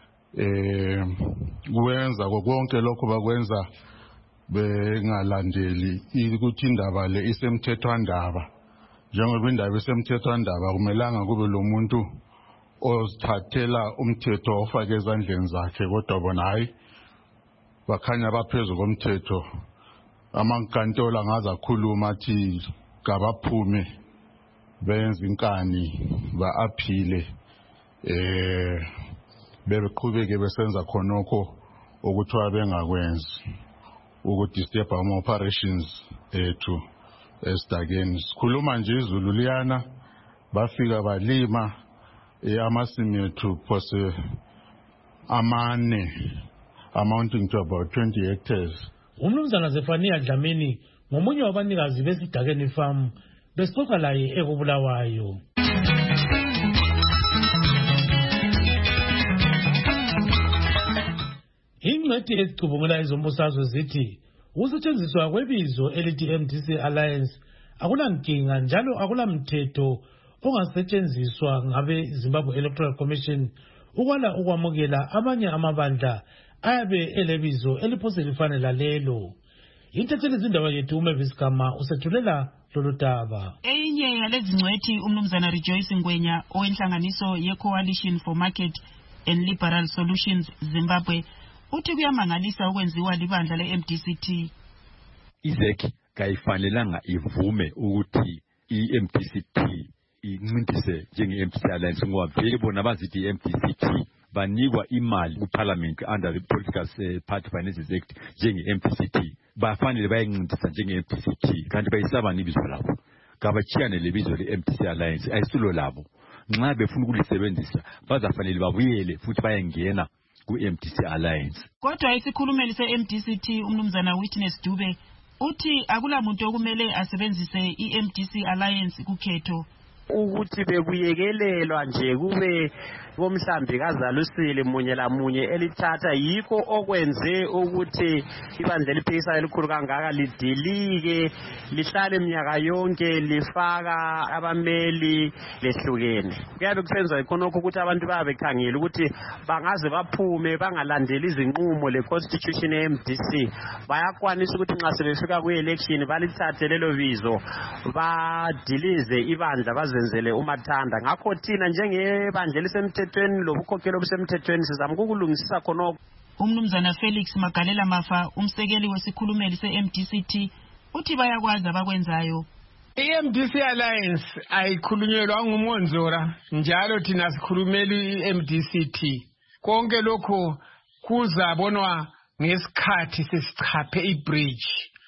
Kuwenza konke lokho bakwenza bengalandeli ukuthi indaba le isemthethwandaba. Njengoba indaba isemthethwandaba kumelanga kube lo muntu ozithathela umthetho ofake ezandleni zakhe, kodwa bona hayi bakhanya baphezulu komthetho. Amankantolo angaza khuluma athi kabaphume benze inkani ba-aphile beqhubeke besenza khonokho okuthiwa bengakwenzi ukudisturb ama-operations ethu esidakeni. Sikhuluma nje izulu liyana bafika balima amasimu ethu phose amane amounting to about 20 hectares. uMnumzana Zephania Dlamini ngomunye wabanikazi besidakeni farm besixoxa laye ekubulawayo. Ingcwethi ezicubungula izombusazwe zithi Ukusetshenziswa kwebizo elithi MDC Alliance akunankinga njalo akulamthetho ongasetshenziswa ngabe Zimbabwe Electoral Commission ukwala ukwamukela amanye amabandla ayabe elebizo eliphose lifane lalelo. Intatheli izindaba yethu uMavis Gama usethulela lolu daba. Eyinye yalezi ngcwethi umnumzana Rejoice Ngwenya owenhlanganiso ye-Coalition for Market and Liberal Solutions Zimbabwe uthi kuyamangalisa ukwenziwa libandla le-MDCT. IZEC kayifanelanga ivume ukuthi i-MDCT incindise njenge-MDC Alliance ngoba vele bona bazithi i-MDCT banikwa imali kuParliament under the Political Party Finances Act njenge-MDCT bafanele bayincindisa njenge-MDCT kanti bayisaba nibizo labo kabachiyane lebizo le-MDC Alliance ayisulo labo nxa befuna ukulisebenzisa bazafanele babuyele futhi bayengena ku-MDC Alliance. Kodwa isikhulumeli se-MDCT umnumzana Witness Dube uthi akulamuntu okumele asebenzise i-MDC Alliance kukhetho. Ukuthi bekuyekelelwa nje kube bomhlambi kazalusile munye la munye elithatha yikho okwenze ukuthi ibandla eliphikisa elikhulu kangaka lidilike lihlale iminyaka yonke lifaka abameli lehlukene. Kuyabe kusenza ikhonokho ukuthi abantu babekhangela ukuthi bangaze baphume bangalandeli izinqumo le-constitution ye-MDC bayakwanisa ukuthi nxa sebefika kwi-election balithathe lelo bizo badilize ibandla bazenzele umathanda. Ngakho thina njengebandla elisemthethweni lobukhokheli obusemthethweni sizama ukulungisisa khonokho. Umnumzana Felix Magalela Mafa umsekeli wesikhulumeli se-MDCT uthi bayakwazi abakwenzayo. I-MDC Alliance ayikhulunyelwa nguMonzora njalo thina sikhulumeli i-MDCT. Konke lokho kuzabonwa ngesikhathi sesichaphe ibridge.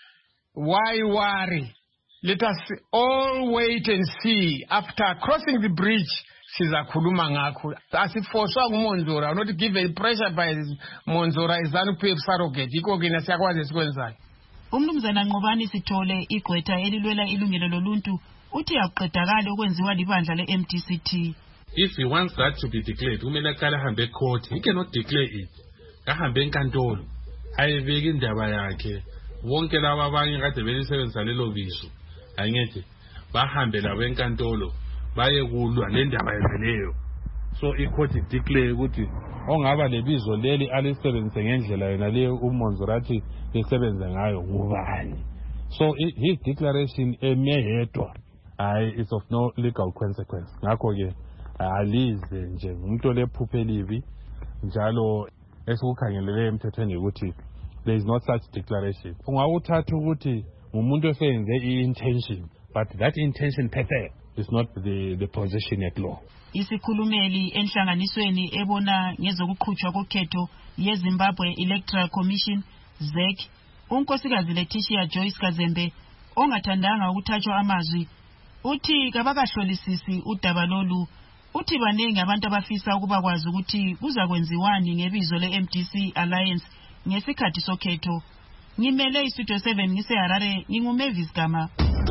Why worry? Let us all wait and see. After crossing the bridge, sizakhuluma ngakho. Asifoswa nguMonzora, not given pressure by Monzora is ZANU-PF surrogate. Iko ke nasiyakwazi esikwenzayo. Umnumzana Nqobani Sithole igqwetha elilwela ilungelo loluntu uthi akuqedakale ukwenziwa libandla le-MDCT. If he wants that to be declared, kumele aqale ahambe court. He cannot declare it. Ahambe enkantolo. Ayibeke indaba yakhe. Wonke laba abanye kade belisebenzisa lelo bizo. Ayingethe bahambe labo enkantolo baye kulwa lendaba yezeleyo. So icourt declare ukuthi ongaba lebizo leli alisebenzise ngendlela yena leyo uMonzorathi lisebenza ngayo ngubani. So his declaration emehedwa it's of no legal consequence. Ngakho ke alize nje umuntu lephuphe libi njalo esikukhangelele emthethweni ukuthi there is not such declaration. Ungawuthatha ukuthi umuntu oseyenze i-intention, but that intention phephe is not the position at law. Isikhulumeli enhlanganisweni ebona ngezokuqhutshwa kokhetho yeZimbabwe Electoral Commission ZEC unkosikazi Letitia Joyce Kazembe ongathandanga ukuthathwa amazwi uthi kabakahlolisisi udaba lolu uthi baningi abantu abafisa ukuba kwazi ukuthi kuzakwenziwani ngebizo le-MDC Alliance ngesikhathi sokhetho. Ngimele iStudio 7 ngiseHarare nginguMavis Gama.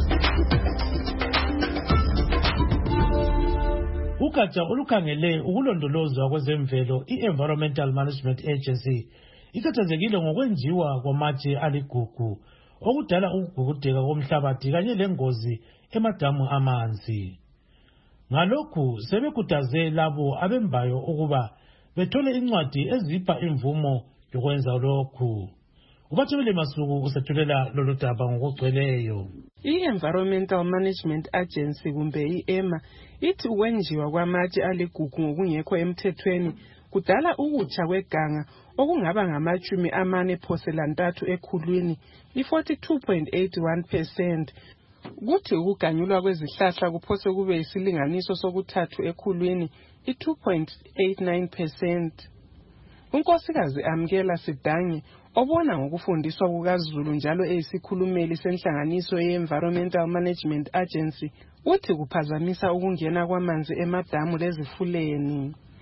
Ugatsha olukhangele ukulondolozwa kwezemvelo i-Environmental Management Agency ikhathazekile ngokwenziwa kwamatshe aligugu okudala ukugugudeka komhlabathi kanye lengozi emadamu amanzi. Ngalokhu sebekhuthaze labo abembayo ukuba bethole incwadi ezipha imvumo yokwenza lokhu. Ubathebele Masuku usethulela lolu daba ngokugcweleyo. I-Environmental Management Agency kumbe i-EMA ithi ukwenziwa kwamatshe aligugu ngokungekho emthethweni kudala ukutsha kweganga okungaba ngama-43 ekhulwini i-42.81%. Kuthi ukuganyulwa kwezihlahla kuphose kube isilinganiso sokuthathu ekhulwini i-2.89%. Unkosikazi Amkela Sidange obona ngokufundiswa kukaZulu njalo eyisikhulumeli senhlanganiso ye-Environmental Management Agency uthi kuphazamisa ukungena kwamanzi emadamu lezifuleni.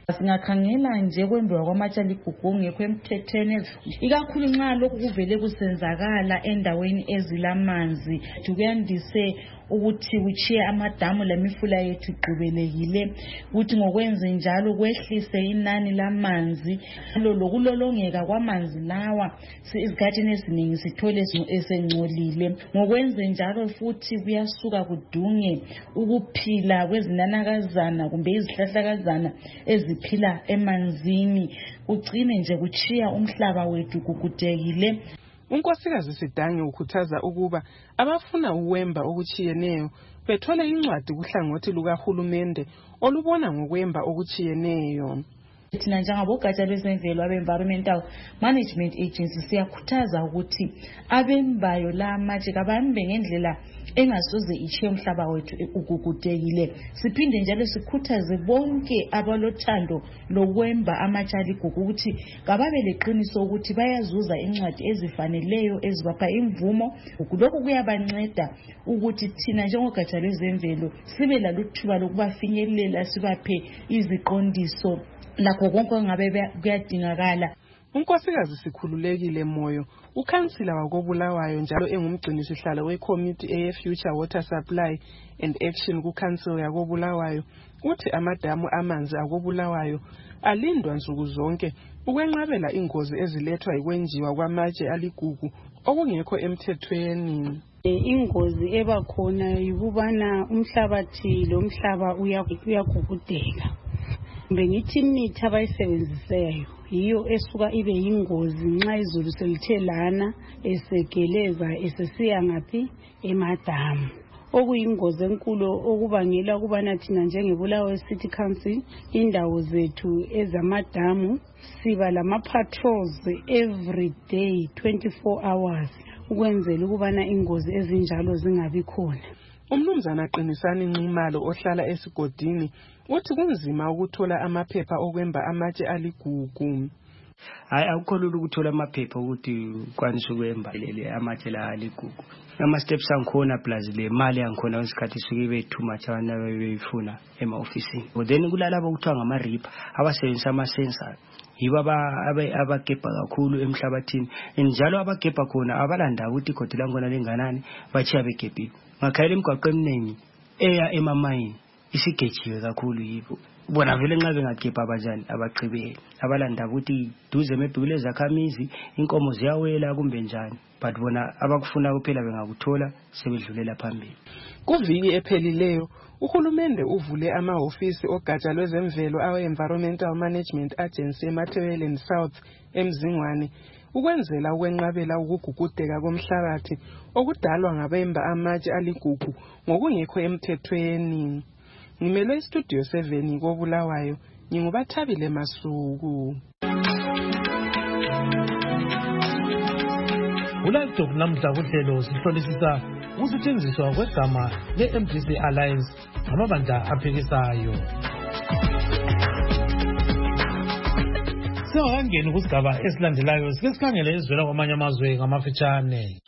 Singakhangela nje kwembiwa kwamatshe aligugu ongekho emthethweni, ikakhulu nxa lokhu kuvele kusenzakala endaweni ezilamanzi, kuyandise ukuthi kuchiye amadamu lemifula yethu iqhubelekile, ukuthi ngokwenze njalo kwehlise inani lamanzi lokulolongeka kwamanzi lawa izikhathini eziningi sithole esengcolile. Ngokwenze njalo futhi kuyasuka kudunge ukuphila kwezinanakazana kumbe izihlahlakazana eziphila emanzini, ugcine nje kuchiya umhlaba wethu gugudekile. Unkosikazi Sidange ukhuthaza ukuba abafuna ukwemba okuchiyeneyo bethole incwadi kuhlangothi lukahulumende olubona ngokwemba okuchiyeneyo. Thina njengabogatsha lwezemvelo abe-Environmental Management Agency siyakhuthaza ukuthi abembayo la amatshe kabambe ngendlela engasoze ichiye umhlaba wethu ugugudekile. Siphinde njalo sikhuthaze bonke abalothando lokwemba amatshe aligugu ukuthi kababe leqiniso ukuthi bayazuza incwadi ezifaneleyo ezibapha imvumo. Lokhu kuyabanceda ukuthi thina njengogatsha lwezemvelo sibe laluthuba lokubafinyelela, sibaphe iziqondiso lakho konke ngabe kuyadingakala. Unkosikazi Sikhululekile Moyo, ukhansila wakoBulawayo njalo engumgcinisihlalo weCommittee eye-Future Water Supply and Action kuCouncil yakoBulawayo, uthi amadamu amanzi akoBulawayo alindwa nsuku zonke ukwenqabela ingozi ezilethwa yikwenjiwa kwamatshe aligugu okungekho emthethweni. Ingozi ebakhona yikubana umhlabathi lo mhlaba uyagugudeka. Bengithi imithi abayisebenzisayo yiyo esuka ibe yingozi nxa izulu selithe lana esegeleza esesiya ngaphi emadamu. Okuyingozi enkulu okubangela ukubana thina njengeBulawayo City Council indawo zethu ezamadamu siba lama-patrols every day 24 hours ukwenzela ukubana ingozi ezinjalo zingabi khona. Umnumzana Qinisani Nxumalo ohlala esigodini uthi kunzima ukuthola amaphepha okwemba amatshe aligugu. Hayi akukho lula ukuthola amaphepha ukuthi ukwanise ukwemba amatshe la aligugu. Ama-steps angikhona plus le mali yangikhona ngesikhathi suke ibe too much abantu abebeyifuna ema-ofisini. Then kulalabo kuthiwa ngama-ripper abasebenzisa ama-sensor yibo abagebha kakhulu emhlabathini, njalo abagebha khona abalanda ukuthi igodi langona linganani bachiya begebhile. Ngakhayela imigwaqo eminingi eya emamayini isigejiwe kakhulu yibo. Bona vele nxa bengagebha abanjani abaqhibeli abalanda ukuthi duze emebhule zakhamizi inkomo ziyawela kumbe njani, but bona abakufuna kuphela bengakuthola sebedlulela phambili. Kuviki ephelileyo uhulumende uvule amahofisi ogatsha lwezemvelo awe-Environmental Management Agency eMatabeleland South eMzingwane ukwenzela ukwenqabela ukugugudeka komhlabathi okudalwa ngabemba amatshe aligugu ngokungekho emthethweni. Ngimele iStudio 7 koBulawayo, nginguBathabile Masuku. Kulento namhla kuhlelo sihlolisisa ukusetshenziswa kwegama le-MDC Alliance ngamabandla aphikisayo. Singakangeni kusigaba esilandelayo sike sikhangele ezivela kwamanye amazwe ngamafitshane.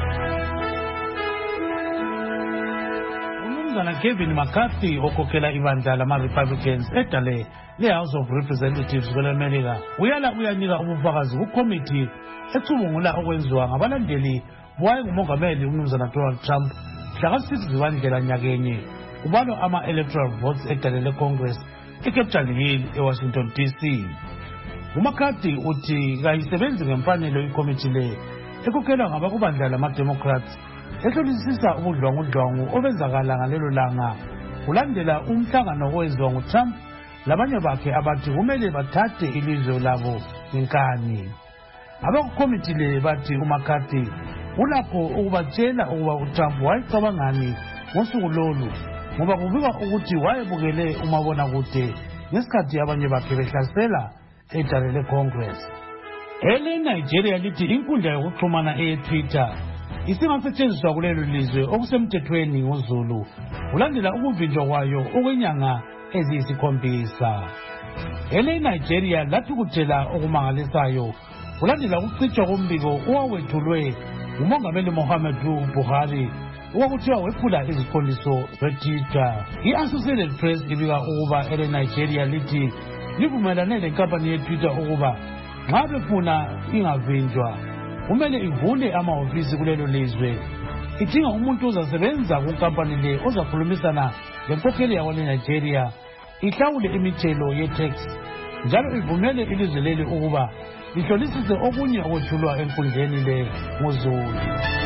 Umnumzana Kevin McCarthy okhokhela ibandla lama-Republicans edale le-House of Representatives kweleMelika uyanika ubufakazi kukomiti ecubungula okwenziwa ngabalandeli wayengumongameli umnumzana Donald Trump mhla ka-6 Zibandlela nyakenye kubalwa ama-electoral votes edale le-Congress eCapitol Hill eWashington DC. uMcCarthy uthi kayisebenzi ngemfanelo ikomiti le ekhokhelwa ngabakubandla lama-Democrats ehlolisisa ubudlwangudlwangu obenzakala ngalelo langa kulandela umhlangano owenziwa nguTrump labanye bakhe abathi kumele bathathe ilizwe labo ngenkani. Abakukomiti le bathi uMcCarthy ulakho ukubatshela ukuba uTrump wayecabangani ngosuku lolu ngoba kubikwa ukuthi wayebukele umabonakude ngesikhathi abanye bakhe behlasela edale leCongress. ELeNigeria lithi inkundla yokuxhumana eTwitter isingasetshenziswa kulelo lizwe okusemthethweni ngoZulu kulandela ukuvinjwa kwayo okwenyanga eziyisi7. ELeNigeria lathi kutshela okumangalisayo kulandela ukucitshwa kombiko owawethulwe uMongameli Muhammadu Buhari okuthiwa wephula iziqondiso zeTwitter. I-Associated Press ibika ukuba ELeNigeria lithi livumelane lenkampani yeTwitter ukuba nxa befuna ingavinjwa kumele ivule amahhovisi kulelo lizwe. Idinga umuntu ozasebenza kunkampani le ozakhulumisana lenkokheli yakwale Nigeria ihlawule imithelo ye-tax njalo ivumele ilizwe leli ukuba lihlolisise okunye okwethulwa enkundleni le ngoZulu.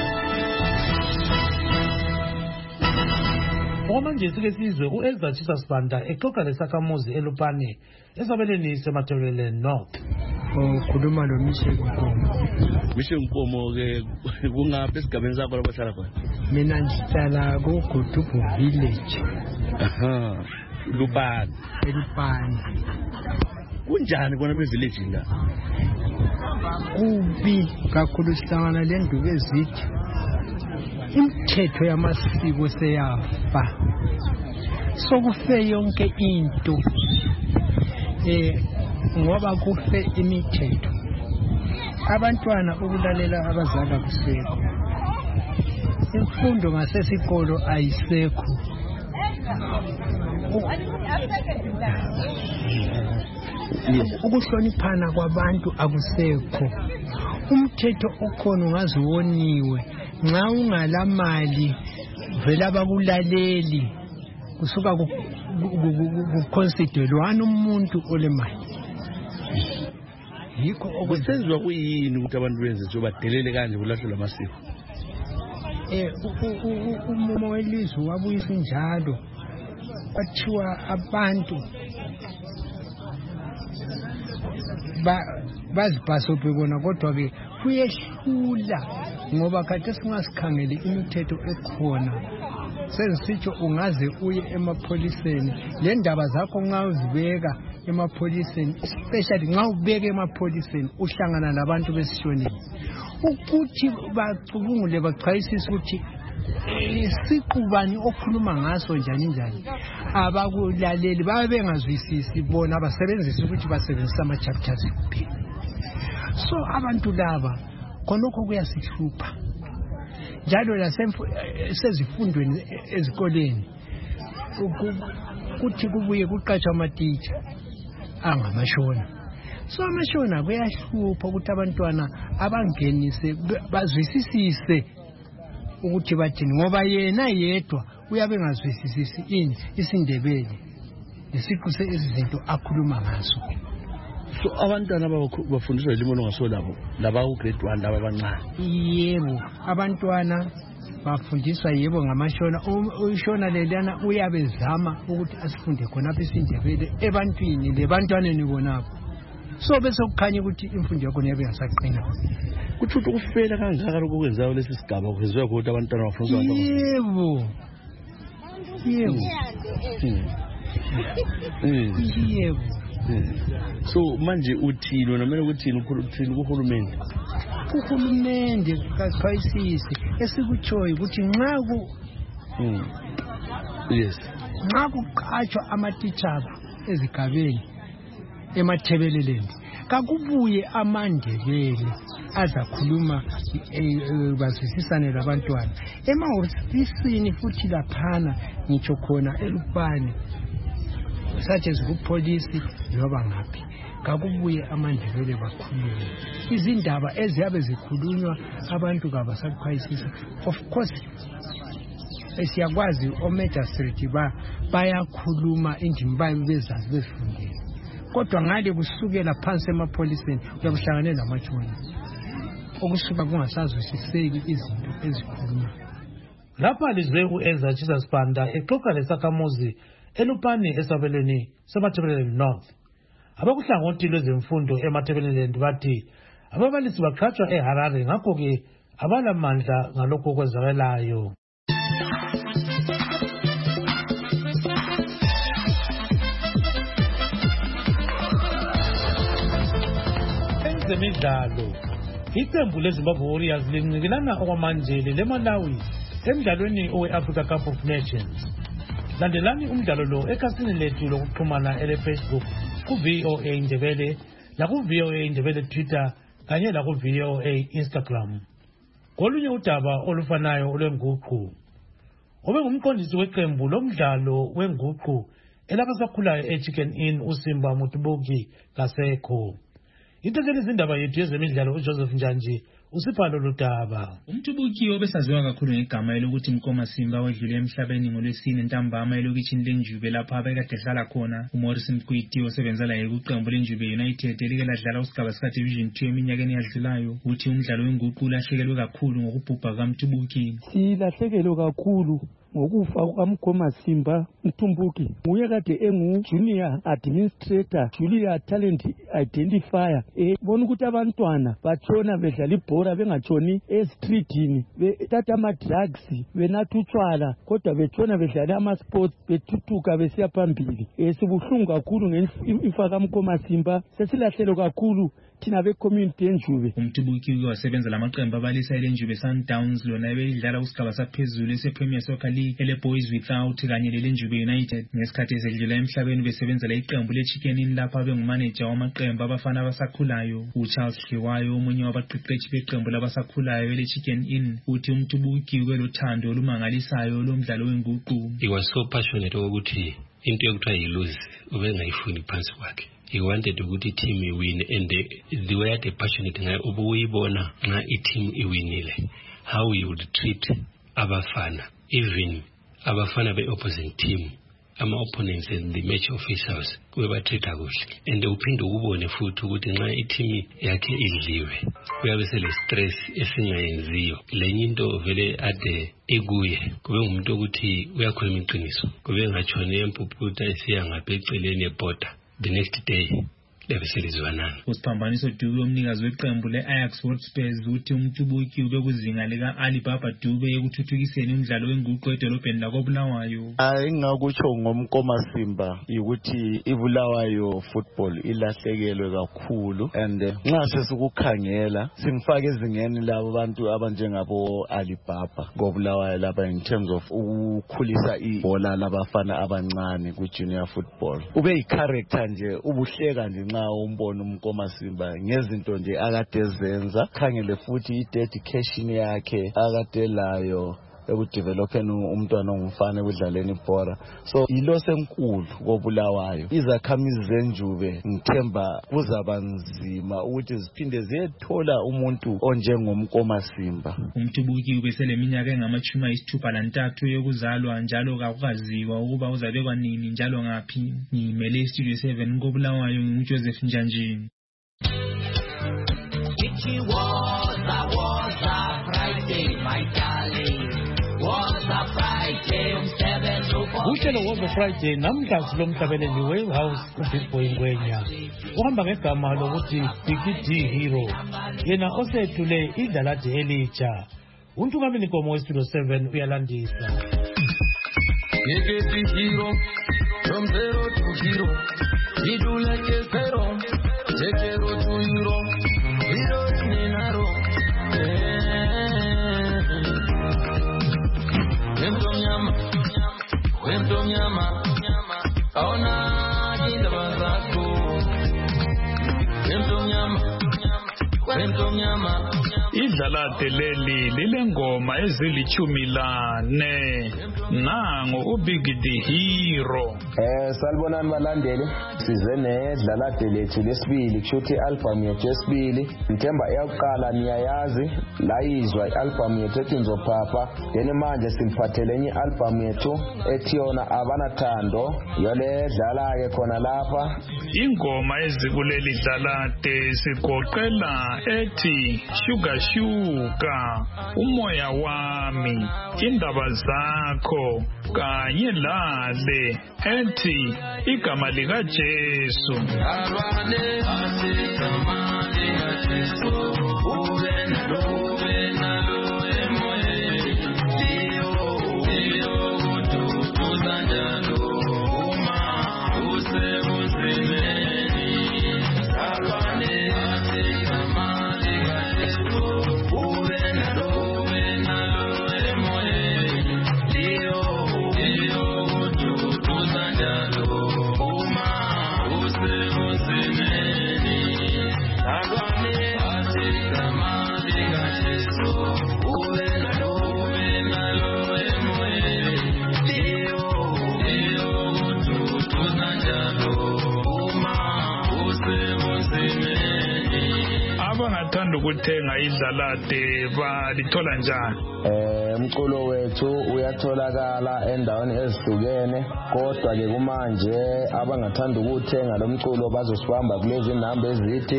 Okwamanje sike sizwe u-Ezra Chisasibanda exoxa lesakhamuzi eLupane esabelweni seMatabeleland North. Ukhuluma lo Mishe Nkomo. Mishe Nkomo ke kungaphi esigabeni sakho labahlala khona? Mina ngihlala kuGudubu village. Aha. Lupane. eLupane. Kunjani kona be-village la? Kubi kakhulu sihlangana lenduku ezithi imithetho yamasiko seyafa. Sokufe yonke into. Ngoba kufe imithetho. Abantwana ukulalela abazali akusekho. Imfundo ngasesikolo ayisekho. Ukuhloniphana kwabantu akusekho. Umthetho okhona ungaziwoniwe nxa ungalamali vela bakulaleli kusuka kuconsiderwana umuntu olemali. Yikho okusenzwa kuyini ukuthi abantu benze nje badelele kanje kulahlwa lamasiko? Umumo welizwe wabuyisa njalo. Kwathiwa abantu bazibhasobhe kona kodwa ke kuyehlula ngoba kade singasikhangele imithetho ekhona. Senzisitsho ungaze uye emapholiseni le ndaba zakho nxa uzibeka emapholiseni, especially nxa ubeka emapholiseni uhlangana labantu besishonile ukuthi bacubungule bachayisisa ukuthi siqubani okhuluma ngaso njani abakulaleli babe bengazwisisi bona basebenzisa ukuthi basebenzisa ama chapters kuphela. So abantu laba khonokho kuyasihlupha njalo lasezifundweni ezikoleni kuthi kubuye kuqatshwa amatitsha angamashona. So amashona kuyahlupha ukuthi abantwana abangenise bazwisisise ukuthi bathini ngoba yena yedwa uyabe ngazwisisisi ini isiNdebele isiqu sezinto akhuluma ngaso. So abantwana bafundiswa ilimi longaso laba ku grade 1 laba abancane. Yebo, abantwana bafundiswa yebo ngamashona. Uyishona lelana uyabezama ukuthi asifunde khona apha isiNdebele ebantwini lebantwaneni bonapho. So bese kukhanya ukuthi imfundo yakho yabe yasaqina. Kuthi ukufela kangaka lokho kwenzayo lesi sigaba kwenziwa ukuthi abantwana bafundiswe abantu. Yebo. So manje uthini wena kumele ukuthini kuhulumende? Uhulumende kakhayisisi esikutshoyo ukuthi nxa yes, nxa kuqatshwa amatitshala ezigabeni eMatabeleland kakubuye amaNdebele azakhuluma bazisisane labantwana emahofisini futhi laphana ngitsho khona eLupane such as kupolice loba ngaphi kakubuye amaNdebele bakhulume izindaba eziyabe zikhulunywa abantu kabasakhayisisa. Of course esiyakwazi omagistrate bayakhuluma indimi bayo bezazi befundile kodwa ngale kusukela phansi emapholiseni uyabuhlangane namachona okusuka kungasazwisiseki izinto ezikhuluma. Lapha lizwe u-Ezra Chisasibanda exoxa lesakhamuzi eLupane esabelweni seMatabeleland North. Abakuhlangothi lwezemfundo eMatabeleland bathi ababalisi baqhatshwa eHarare ngakho ke abalamandla ngalokho okwenzakalayo. Ezemidlalo, iqembu leZimbabwe Warriors lincikelana okwamanje leMalawi emdlalweni owe-Africa Cup of Nations. Landelani umdlalo lo ekhasini lethu lokuxhumana ele-Facebook ku-VOA Ndebele naku-VOA Ndebele Twitter kanye naku-VOA Instagram. Kolunye udaba olufanayo olwenguqu. Ube ngumqondisi weqembu lomdlalo wenguqu elabasakhulayo eChicken Inn uSimba Mutubuki kasekho. Ithekeli izindaba yethu yezemidlalo uJoseph Njanji usipha lolu daba. Umtubuki obesaziwa kakhulu ngegama elokuthi Mkoma Simba wedlule emhlabeni ngolwesine ntambama elokitshini leNjube lapha abekade ehlala khona. uMorris Mkwiti osebenzela yeqembu leNjube United elike ladlala usigaba sika Division 2 eminyakeni eyadlulayo uthi umdlalo wenguqu ulahlekelwe kakhulu ngokubhubha kaMtubuki. Silahlekelwe kakhulu ngokufa kukaMkoma Simba Mtumbuki. Nguye kade junior administrator, junior talent identifier. Bona ukuthi abantwana batshona bedlala ibhora bengatshoni estreetini, bethatha ama-drugs, benatha utshwala, kodwa betshona bedlala ama-sports, bethuthuka besiya phambili. Sibuhlungu kakhulu ngemfa kaMkoma Simba, sesilahlelo kakhulu thina be-community eNjube. Umtubuki wasebenza lamaqembu abalisa eLenjube Sundowns lona ebelidlala kusigaba saphezulu ese-Premier Soccer League ele-Boys Without kanye leLenjube United. Ngesikhathi esedlula emhlabeni besebenzela iqembu leChicken Inn lapha abengumaneja wamaqembu abafana abasakhulayo. uCharles Hliwayo omunye wabaqeqeshi beqembu labasakhulayo eleChicken Inn uthi umtubuki ubelothando olumangalisayo lomdlalo wenguqu. He was so passionate ukuthi into yokuthiwa yi-lose ubengayifuni phansi kwakhe. He wanted ukuthi team win, and the way at passionate ngayo ubuyibona nxa team iwinile how he would treat abafana, even abafana be-opposing team, ama-opponents and the match officials kubebatreata kuhle, and uphinde ukubone futhi ukuthi nxa team yakhe idliwe uyabe sele-stress esingayenziyo. Lenye into vele ade ekuye kube ngumuntu ukuthi uyakhuluma iqiniso, kube ngatshoni empuphuta esiya ngapha eceleni ebhoda. The next day lebeselizwanana. Usiphambaniso Dube umnikazi weqembu le-Ajax Hotspurs uthi umtubuki ube kuzinga lika Alibaba Dube ekuthuthukiseni umdlalo wenguqu edolobheni lakoBulawayo. Engakutsho ngomkoma Simba ukuthi iBulawayo football ilahlekelwe kakhulu, and nxa sesikukhangela simfake ezingeni labo bantu abanjengabo Alibaba koBulawayo lapha in terms of ukukhulisa ibhola labafana abancane ku junior football. Ube yi-character nje, ubuhleka nje nxa umbona umkoma Simba ngezinto nje akadezenza, khangele futhi i-dedication yakhe akadelayo ekudevelopeni umntwana ongumfana ekudlaleni ibhora. So yilo senkulu koBulawayo. Izakhamizi zeNjube ngithemba kuzaba nzima ukuthi ziphinde ziyethola umuntu onjengomkoma Simba. Umtubuki ubeseleminyaka engama-63 yokuzalwa, njalo kakukaziwa ukuba uzabekwa nini njalo ngaphi. Ngimele iStudio 7 koBulawayo nginguJoseph Njanjini. Uhlelo woza Friday namhla silomhlabeleli Wales uBig Boy Ngwenya uhamba ngegama lokuthi Big D Hero, yena osethule idlalade elitsha. Untungameli Nkomo weStudio 7 uyalandisa. Big Hero, from 0 to hero, we do like a zero, take it to hero, hero in narrow. Wento nyama, aona jinda bazako. Wento nyama. Idlalade leli lilengoma ezili-14 nango uBig D Hero. Salibonani balandeli, size nedlalade lethu lesibili, kushuthi i-album yethu yesibili. Ngithemba eyokuqala niyayazi, layizwa i-album yethu ethi Nzophapha. Then manje siliphathele enye i-album yethu ethi yona Abanathando, yole edlala-ke khona lapha. Ingoma ezikuleli dlalade sigoqela ethi Sugar Sugar, Umoya Wami, Indaba Zakho, kanye lale ethi Igama lika Jesu. abangathanda ukuthenga idlalade balithola njani? Umculo wethu uyatholakala endaweni ezihlukene, kodwa ke kumanje abangathanda ukuthenga lo mculo bazosibamba kulezi namba ezithi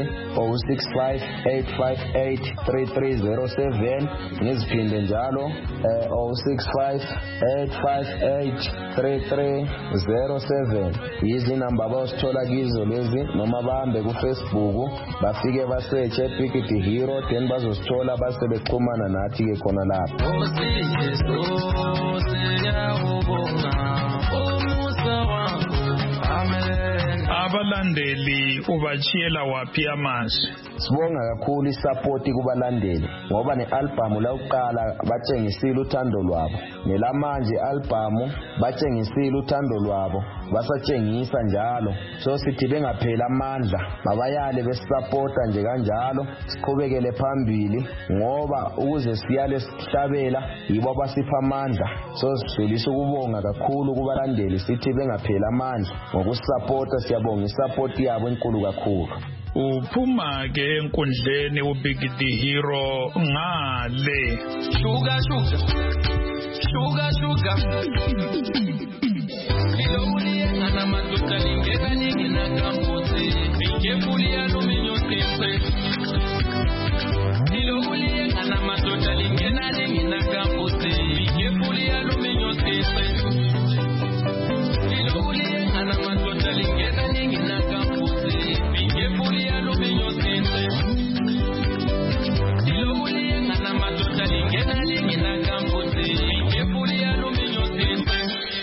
065-858-3307 ngiziphinde njalo 065-858-3307 yizi namba abasithola kizo lezi, noma bahambe ku-Facebook bafike basearch Big the Hero then bazosithola base bexhumana nathi ke khona lapho. Abalandeli ubachiyela waphi amazwi? Sibonga kakhulu isupport kubalandeli ngoba ne-album la uqala batshengisile uthando lwabo, nelamanje album batshengisile uthando lwabo, basatshengisa njalo. So sithi bengapheli amandla, mabayale besupporta nje kanjalo, siqhubekele phambili ngoba ukuze siyale sihlabela yibo abasipha amandla. So sidlulisa ukubonga kakhulu kubalandeli, sithi bengapheli amandla ngokusupporta. Siyabonga isupport yabo enkulu kakhulu. Uphuma ke enkundleni uBig the Hero ngale sugar Ilomuli ana matuta lingeka ningi na kampusi Bikefuli ya luminyo tempe Ilomuli ana matuta lingena ningi na kampusi Bikefuli ya luminyo tempe Ilomuli ana matuta lingena ningi na kampusi Bikefuli ya luminyo tempe Ilomuli ana matuta lingena ningi na kampusi Bikefuli ya luminyo tempe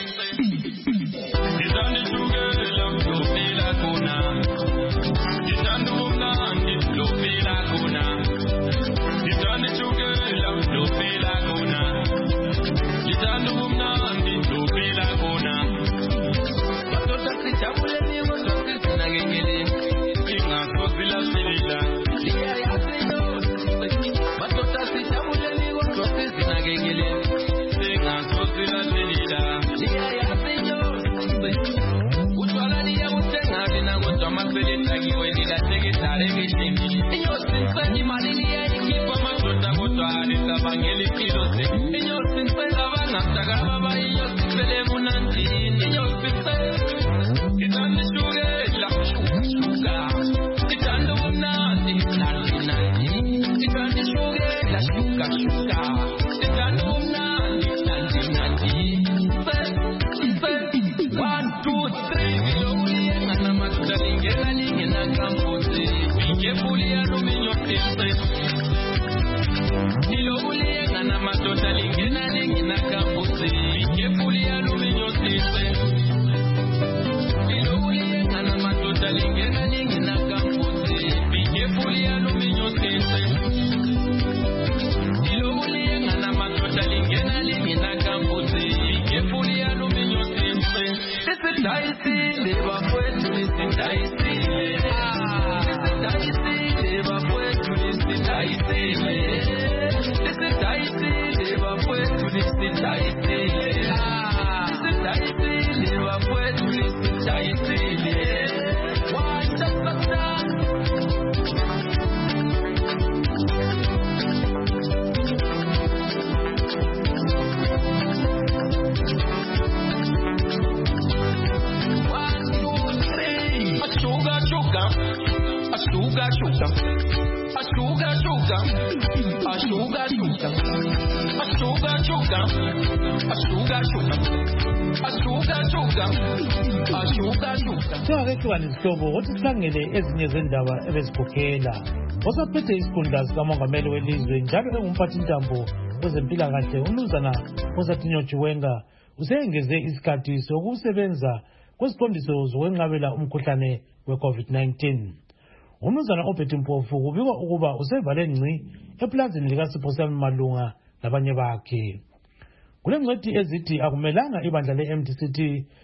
Hlobo wathi sikhangele ezinye zendaba ebezikhokhela. Osaphethe isikhundla sikamongameli welizwe njalo engumphathintambo wezempilakahle uMnumzana Nkosazana Chiwenga usengeze isikhathi sokusebenza kwesiqondiso zokwenqabela umkhuhlane we-COVID-19. uMnumzana Obed Mpofu kubikwa ukuba usevale ngci eplazini likaSiphosa Malunga labanye bakhe. Kulengcwethi ezithi akumelanga ibandla le-MDCT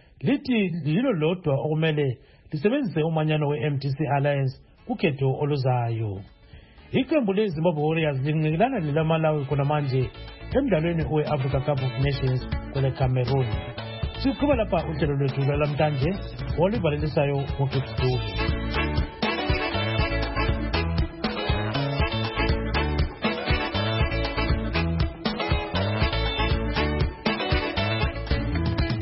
lithi yilo lodwa okumele lisebenzise umanyano we-MDC Alliance kukhetho oluzayo. Iqembu leZimbabwe Warriors linqikilana lelaMalawi khona manje emdlalweni we-Africa Cup of Nations kwele Cameroon. Siqhubeka lapha uhlelo lwethu lwalamhlanje olivalelisayo ngoGibsdulu.